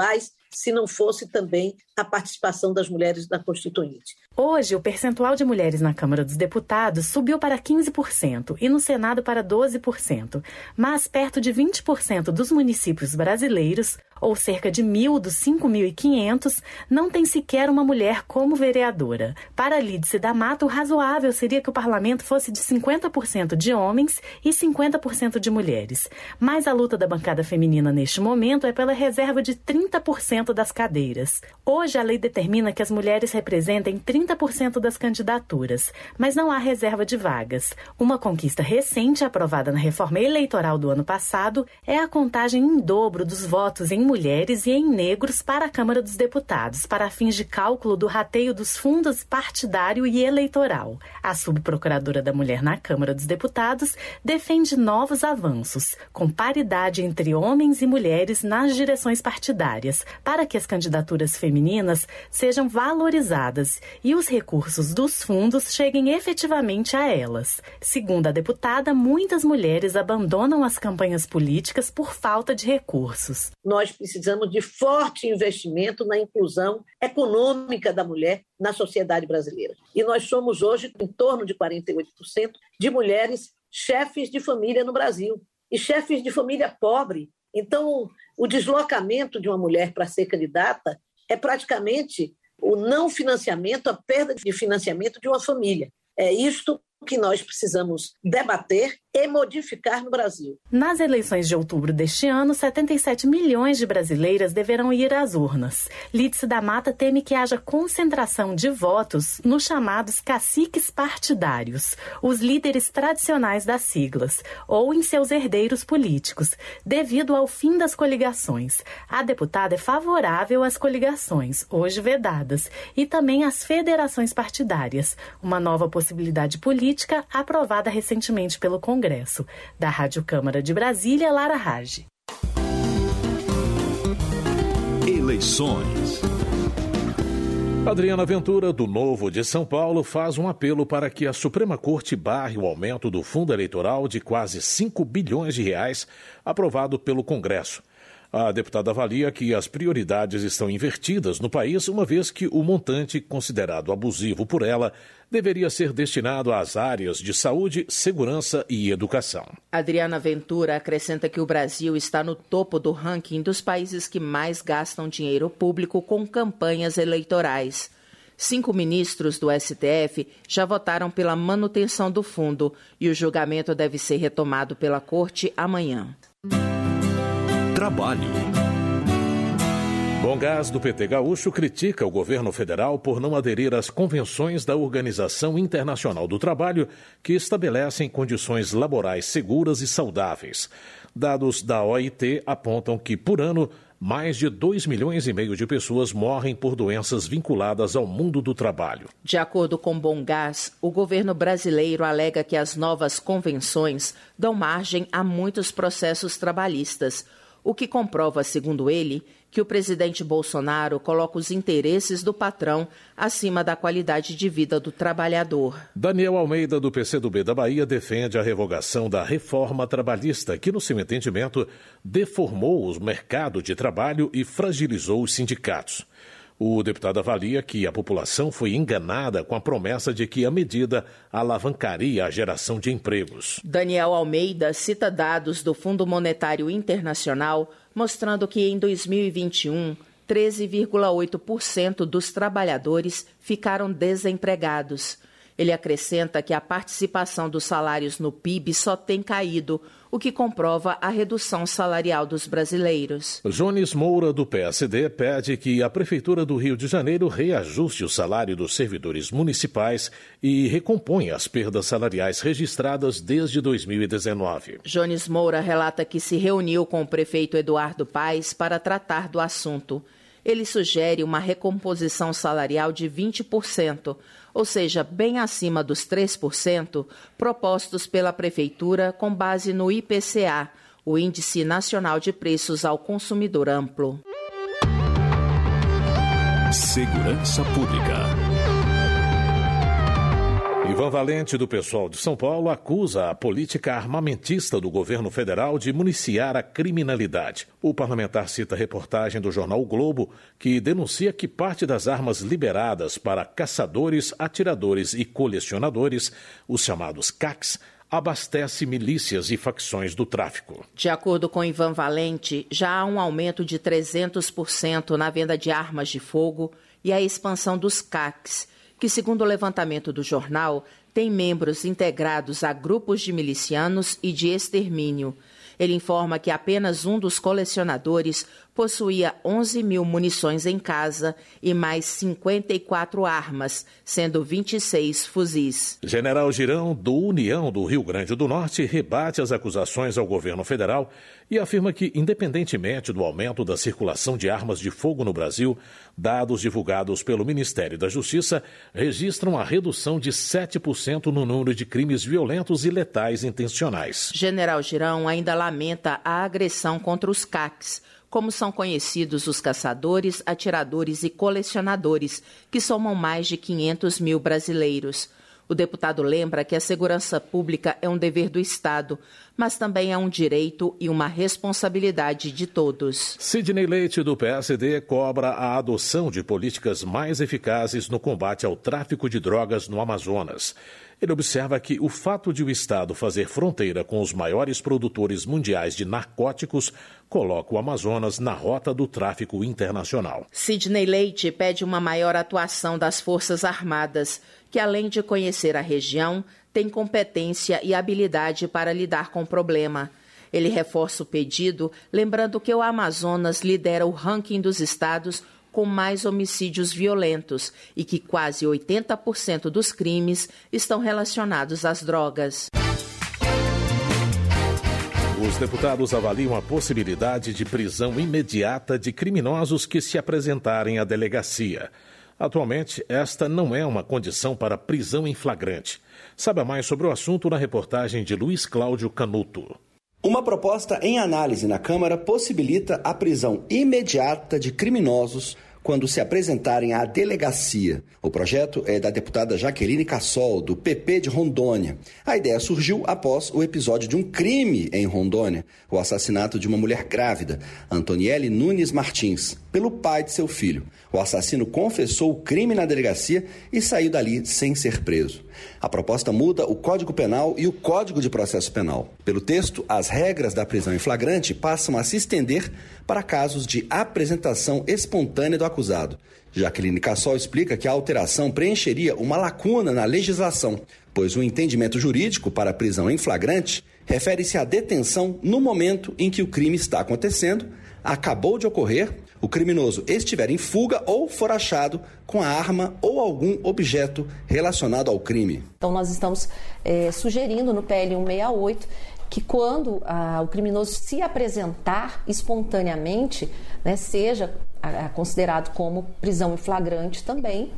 se não fosse também a participação das mulheres na Constituinte. Hoje, o percentual de mulheres na Câmara dos Deputados subiu para quinze por cento e no Senado para doze por cento, mas perto de vinte por cento dos municípios brasileiros, ou cerca de mil dos cinco mil e quinhentos, não tem sequer uma mulher como vereadora. Para Lídice da Mata, o razoável seria que o parlamento fosse de cinquenta por cento de homens e cinquenta por cento de mulheres. Mas a luta da bancada feminina neste momento é pela reserva de trinta por cento das cadeiras. Hoje, a lei determina que as mulheres representem trinta por cento das candidaturas, mas não há reserva de vagas. Uma conquista recente, aprovada na reforma eleitoral do ano passado, é a contagem em dobro dos votos em mulheres e em negros para a Câmara dos Deputados, para fins de cálculo do rateio dos fundos partidário e eleitoral. A subprocuradora da Mulher na Câmara dos Deputados defende novos avanços, com paridade entre homens e mulheres nas direções partidárias, para que as candidaturas femininas sejam valorizadas e os recursos dos fundos cheguem efetivamente a elas. Segundo a deputada, muitas mulheres abandonam as campanhas políticas por falta de recursos. Nós precisamos de forte investimento na inclusão econômica da mulher na sociedade brasileira. E nós somos hoje em torno de quarenta e oito por cento de mulheres chefes de família no Brasil. E chefes de família pobre. Então, o deslocamento de uma mulher para ser candidata é praticamente o não financiamento, a perda de financiamento de uma família. É isto que nós precisamos debater e modificar no Brasil. Nas eleições de outubro deste ano, setenta e sete milhões de brasileiras deverão ir às urnas. Lídice da Mata teme que haja concentração de votos nos chamados caciques partidários, os líderes tradicionais das siglas, ou em seus herdeiros políticos, devido ao fim das coligações. A deputada é favorável às coligações, hoje vedadas, e também às federações partidárias, uma nova possibilidade política aprovada recentemente pelo Congresso. Da Rádio Câmara de Brasília, Lara Rage. Eleições. Adriana Ventura, do Novo de São Paulo, faz um apelo para que a Suprema Corte barre o aumento do fundo eleitoral de quase cinco bilhões de reais aprovado pelo Congresso. A deputada avalia que as prioridades estão invertidas no país, uma vez que o montante considerado abusivo por ela deveria ser destinado às áreas de saúde, segurança e educação. Adriana Ventura acrescenta que o Brasil está no topo do ranking dos países que mais gastam dinheiro público com campanhas eleitorais. Cinco ministros do S T F já votaram pela manutenção do fundo e o julgamento deve ser retomado pela Corte amanhã. Trabalho. Bom Gás do P T Gaúcho critica o governo federal por não aderir às convenções da Organização Internacional do Trabalho que estabelecem condições laborais seguras e saudáveis. Dados da O I T apontam que, por ano, mais de dois milhões e meio de pessoas morrem por doenças vinculadas ao mundo do trabalho. De acordo com Bom Gás, o governo brasileiro alega que as novas convenções dão margem a muitos processos trabalhistas, o que comprova, segundo ele, que o presidente Bolsonaro coloca os interesses do patrão acima da qualidade de vida do trabalhador. Daniel Almeida, do P C do B da Bahia, defende a revogação da reforma trabalhista, que, no seu entendimento, deformou o mercado de trabalho e fragilizou os sindicatos. O deputado avalia que a população foi enganada com a promessa de que a medida alavancaria a geração de empregos. Daniel Almeida cita dados do Fundo Monetário Internacional mostrando que em dois mil e vinte e um, treze vírgula oito por cento dos trabalhadores ficaram desempregados. Ele acrescenta que a participação dos salários no P I B só tem caído, o que comprova a redução salarial dos brasileiros. Jones Moura, do P S D, pede que a Prefeitura do Rio de Janeiro reajuste o salário dos servidores municipais e recomponha as perdas salariais registradas desde dois mil e dezenove. Jones Moura relata que se reuniu com o prefeito Eduardo Paes para tratar do assunto. Ele sugere uma recomposição salarial de vinte por cento, ou seja, bem acima dos três por cento propostos pela Prefeitura com base no I P C A, o Índice Nacional de Preços ao Consumidor Amplo. Segurança Pública. Ivan Valente, do PSOL de São Paulo, acusa a política armamentista do governo federal de municiar a criminalidade. O parlamentar cita a reportagem do jornal O Globo, que denuncia que parte das armas liberadas para caçadores, atiradores e colecionadores, os chamados C A Cs, abastece milícias e facções do tráfico. De acordo com Ivan Valente, já há um aumento de trezentos por cento na venda de armas de fogo e a expansão dos C A Cs, que, segundo o levantamento do jornal, tem membros integrados a grupos de milicianos e de extermínio. Ele informa que apenas um dos colecionadores possuía onze mil munições em casa e mais cinquenta e quatro armas, sendo vinte e seis fuzis. General Girão, do União do Rio Grande do Norte, rebate as acusações ao governo federal e afirma que, independentemente do aumento da circulação de armas de fogo no Brasil, dados divulgados pelo Ministério da Justiça registram a redução de sete por cento no número de crimes violentos e letais intencionais. General Girão ainda lamenta a agressão contra os C A Cs, como são conhecidos os caçadores, atiradores e colecionadores, que somam mais de quinhentos mil brasileiros. O deputado lembra que a segurança pública é um dever do Estado, mas também é um direito e uma responsabilidade de todos. Sidney Leite, do P S D, cobra a adoção de políticas mais eficazes no combate ao tráfico de drogas no Amazonas. Ele observa que o fato de o Estado fazer fronteira com os maiores produtores mundiais de narcóticos coloca o Amazonas na rota do tráfico internacional. Sidney Leite pede uma maior atuação das Forças Armadas, que além de conhecer a região, tem competência e habilidade para lidar com o problema. Ele reforça o pedido, lembrando que o Amazonas lidera o ranking dos estados com mais homicídios violentos e que quase oitenta por cento dos crimes estão relacionados às drogas. Os deputados avaliam a possibilidade de prisão imediata de criminosos que se apresentarem à delegacia. Atualmente, esta não é uma condição para prisão em flagrante. Saiba mais sobre o assunto na reportagem de Luiz Cláudio Canuto. Uma proposta em análise na Câmara possibilita a prisão imediata de criminosos quando se apresentarem à delegacia. O projeto é da deputada Jaqueline Cassol, do P P de Rondônia. A ideia surgiu após o episódio de um crime em Rondônia, o assassinato de uma mulher grávida, Antoniele Nunes Martins, pelo pai de seu filho. O assassino confessou o crime na delegacia e saiu dali sem ser preso. A proposta muda o Código Penal e o Código de Processo Penal. Pelo texto, as regras da prisão em flagrante passam a se estender para casos de apresentação espontânea do acusado. Jaqueline Cassol explica que a alteração preencheria uma lacuna na legislação, pois o entendimento jurídico para a prisão em flagrante refere-se à detenção no momento em que o crime está acontecendo, acabou de ocorrer, o criminoso estiver em fuga ou for achado com a arma ou algum objeto relacionado ao crime. Então nós estamos é, sugerindo no P L cento e sessenta e oito que quando ah, o criminoso se apresentar espontaneamente, né, seja ah, considerado como prisão em flagrante também,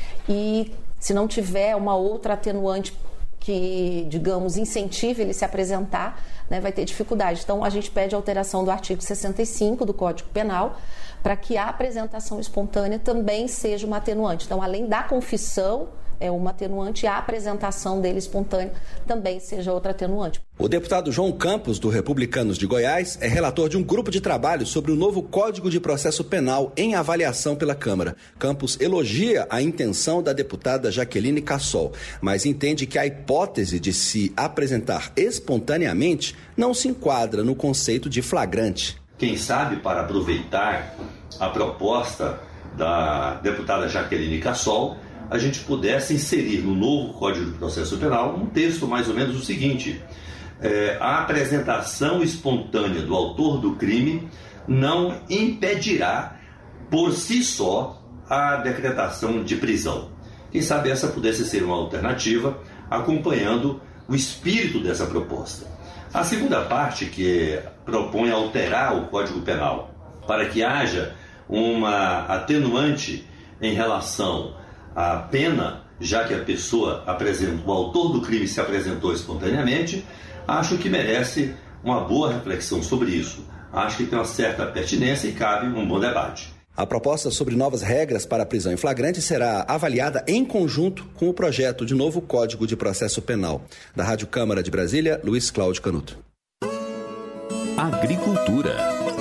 e se não tiver uma outra atenuante que, digamos, incentive ele se apresentar, né, vai ter dificuldade. Então, a gente pede a alteração do artigo sessenta e cinco do Código Penal para que a apresentação espontânea também seja uma atenuante. Então, além da confissão, é uma atenuante, a apresentação dele espontânea também seja outra atenuante. O deputado João Campos, do Republicanos de Goiás, é relator de um grupo de trabalho sobre o novo Código de Processo Penal em avaliação pela Câmara. Campos elogia a intenção da deputada Jaqueline Cassol, mas entende que a hipótese de se apresentar espontaneamente não se enquadra no conceito de flagrante. Quem sabe, para aproveitar a proposta da deputada Jaqueline Cassol, a gente pudesse inserir no novo Código de Processo Penal um texto mais ou menos o seguinte: é, a apresentação espontânea do autor do crime não impedirá por si só a decretação de prisão. Quem sabe essa pudesse ser uma alternativa, acompanhando o espírito dessa proposta. A segunda parte, que propõe alterar o Código Penal para que haja uma atenuante em relação a pena, já que a pessoa apresentou, o autor do crime se apresentou espontaneamente, acho que merece uma boa reflexão sobre isso. Acho que tem uma certa pertinência e cabe um bom debate. A proposta sobre novas regras para a prisão em flagrante será avaliada em conjunto com o projeto de novo Código de Processo Penal. Da Rádio Câmara de Brasília, Luiz Cláudio Canuto. Agricultura.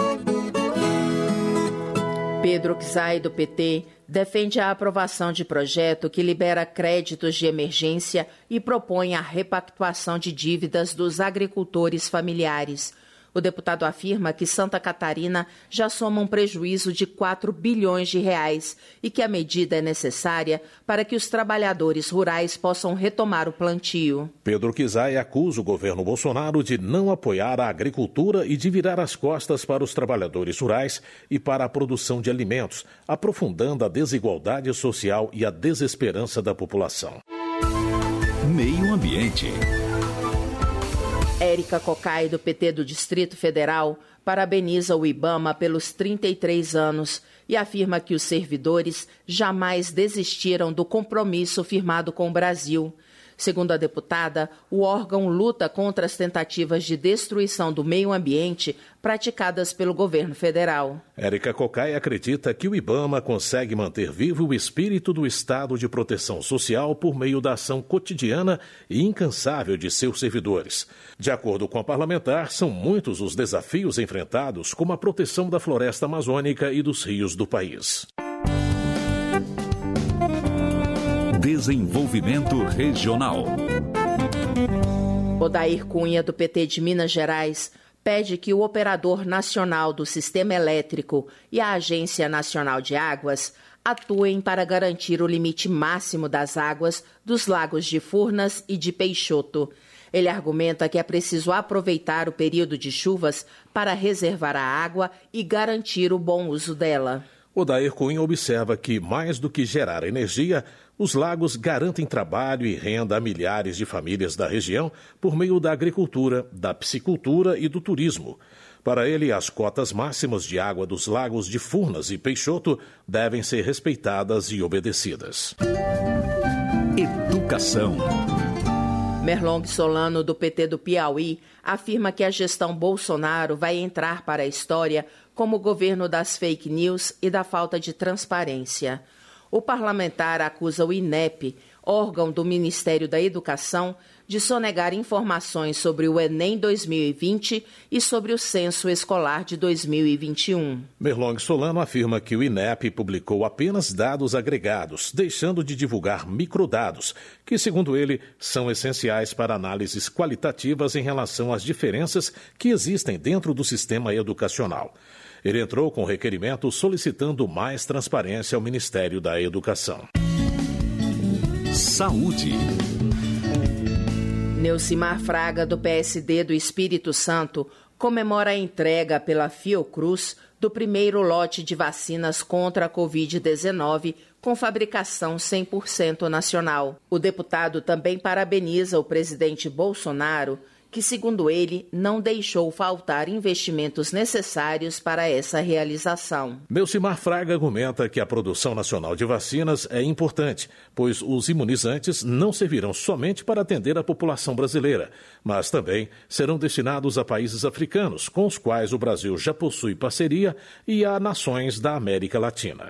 Pedro Czai, do P T, defende a aprovação de projeto que libera créditos de emergência e propõe a repactuação de dívidas dos agricultores familiares. O deputado afirma que Santa Catarina já soma um prejuízo de quatro bilhões de reais e que a medida é necessária para que os trabalhadores rurais possam retomar o plantio. Pedro Czai acusa o governo Bolsonaro de não apoiar a agricultura e de virar as costas para os trabalhadores rurais e para a produção de alimentos, aprofundando a desigualdade social e a desesperança da população. Meio Ambiente. Érica Cocai, do P T do Distrito Federal, parabeniza o IBAMA pelos trinta e três anos e afirma que os servidores jamais desistiram do compromisso firmado com o Brasil. Segundo a deputada, o órgão luta contra as tentativas de destruição do meio ambiente praticadas pelo governo federal. Érica Cocai acredita que o IBAMA consegue manter vivo o espírito do Estado de proteção social por meio da ação cotidiana e incansável de seus servidores. De acordo com a parlamentar, são muitos os desafios enfrentados, como a proteção da floresta amazônica e dos rios do país. Desenvolvimento Regional. Odair Cunha, do P T de Minas Gerais, pede que o Operador Nacional do Sistema Elétrico e a Agência Nacional de Águas atuem para garantir o limite máximo das águas dos lagos de Furnas e de Peixoto. Ele argumenta que é preciso aproveitar o período de chuvas para reservar a água e garantir o bom uso dela. Odair Cunha observa que, mais do que gerar energia, os lagos garantem trabalho e renda a milhares de famílias da região por meio da agricultura, da piscicultura e do turismo. Para ele, as cotas máximas de água dos lagos de Furnas e Peixoto devem ser respeitadas e obedecidas. Educação. Merlong Solano, do P T do Piauí, afirma que a gestão Bolsonaro vai entrar para a história como o governo das fake news e da falta de transparência. O parlamentar acusa o INEP, órgão do Ministério da Educação, de sonegar informações sobre o Enem dois mil e vinte e sobre o censo escolar de dois mil e vinte e um. Merlong Solano afirma que o INEP publicou apenas dados agregados, deixando de divulgar microdados, que, segundo ele, são essenciais para análises qualitativas em relação às diferenças que existem dentro do sistema educacional. Ele entrou com requerimento solicitando mais transparência ao Ministério da Educação. Saúde. Neucimar Fraga, do P S D do Espírito Santo, comemora a entrega pela Fiocruz do primeiro lote de vacinas contra a covid dezenove com fabricação cem por cento nacional. O deputado também parabeniza o presidente Bolsonaro, que, segundo ele, não deixou faltar investimentos necessários para essa realização. Neucimar Fraga argumenta que a produção nacional de vacinas é importante, pois os imunizantes não servirão somente para atender a população brasileira, mas também serão destinados a países africanos, com os quais o Brasil já possui parceria, e a nações da América Latina.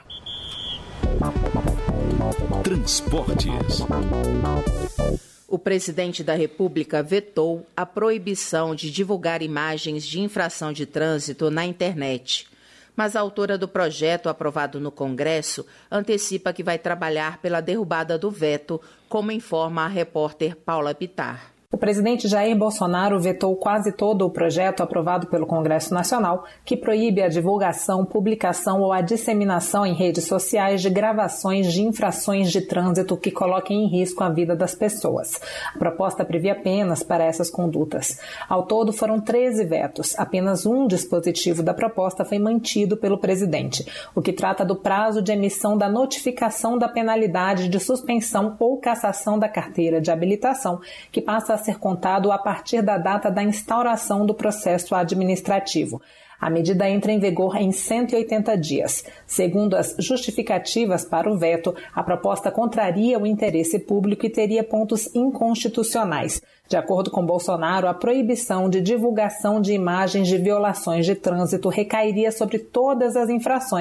Transportes. O presidente da República vetou a proibição de divulgar imagens de infração de trânsito na internet. Mas a autora do projeto aprovado no Congresso antecipa que vai trabalhar pela derrubada do veto, como informa a repórter Paula Pitar. O presidente Jair Bolsonaro vetou quase todo o projeto aprovado pelo Congresso Nacional, que proíbe a divulgação, publicação ou a disseminação em redes sociais de gravações de infrações de trânsito que coloquem em risco a vida das pessoas. A proposta previa penas para essas condutas. Ao todo, foram treze vetos. Apenas um dispositivo da proposta foi mantido pelo presidente, o que trata do prazo de emissão da notificação da penalidade de suspensão ou cassação da carteira de habilitação, que passa a ser contado a partir da data da instauração do processo administrativo. A medida entra em vigor em cento e oitenta dias. Segundo as justificativas para o veto, a proposta contraria o interesse público e teria pontos inconstitucionais. De acordo com Bolsonaro, a proibição de divulgação de imagens de violações de trânsito recairia sobre todas as infrações,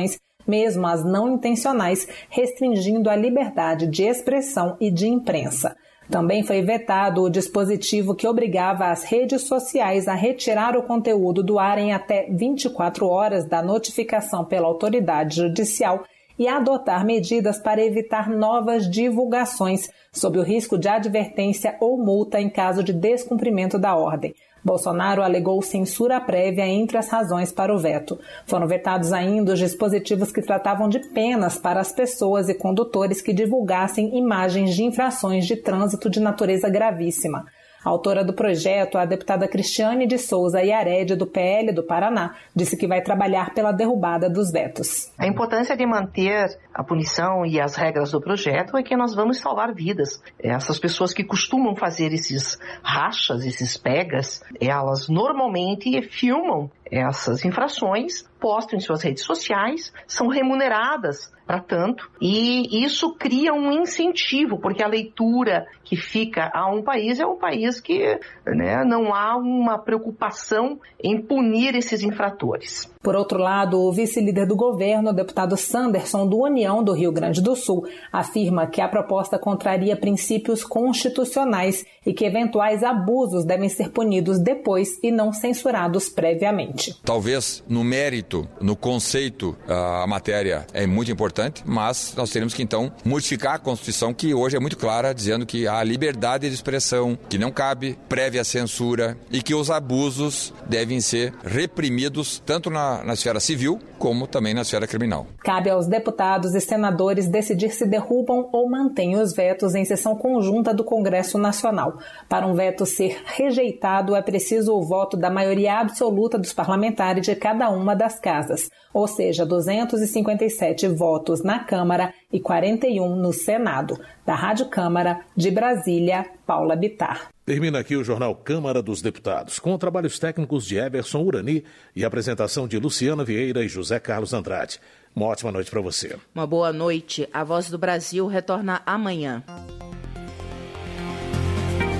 mesmo as não intencionais, restringindo a liberdade de expressão e de imprensa. Também foi vetado o dispositivo que obrigava as redes sociais a retirar o conteúdo do ar em até vinte e quatro horas da notificação pela autoridade judicial e a adotar medidas para evitar novas divulgações, sob o risco de advertência ou multa em caso de descumprimento da ordem. Bolsonaro alegou censura prévia entre as razões para o veto. Foram vetados ainda os dispositivos que tratavam de penas para as pessoas e condutores que divulgassem imagens de infrações de trânsito de natureza gravíssima. A autora do projeto, a deputada Cristiane de Souza Iarede, do P L do Paraná, disse que vai trabalhar pela derrubada dos vetos. A importância de manter a punição e as regras do projeto é que nós vamos salvar vidas. Essas pessoas que costumam fazer esses rachas, esses pegas, elas normalmente filmam essas infrações, postam em suas redes sociais, são remuneradas para tanto, e isso cria um incentivo, porque a leitura que fica a um país é um país que, né, não há uma preocupação em punir esses infratores. Por outro lado, o vice-líder do governo, o deputado Sanderson, do União do Rio Grande do Sul, afirma que a proposta contraria princípios constitucionais e que eventuais abusos devem ser punidos depois e não censurados previamente. Talvez no mérito, no conceito, a matéria é muito importante, mas nós teremos que então modificar a Constituição, que hoje é muito clara, dizendo que há liberdade de expressão, que não cabe prévia censura e que os abusos devem ser reprimidos tanto na na esfera civil, como também na esfera criminal. Cabe aos deputados e senadores decidir se derrubam ou mantêm os vetos em sessão conjunta do Congresso Nacional. Para um veto ser rejeitado, é preciso o voto da maioria absoluta dos parlamentares de cada uma das casas, ou seja, duzentos e cinquenta e sete votos na Câmara e quarenta e um no Senado. Da Rádio Câmara, de Brasília, Paula Bittar. Termina aqui o Jornal Câmara dos Deputados, com trabalhos técnicos de Everson Urani e apresentação de Luciana Vieira e José Carlos Andrade. Uma ótima noite para você. Uma boa noite. A Voz do Brasil retorna amanhã.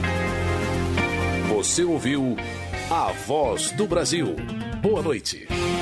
Você ouviu A Voz do Brasil. Boa noite.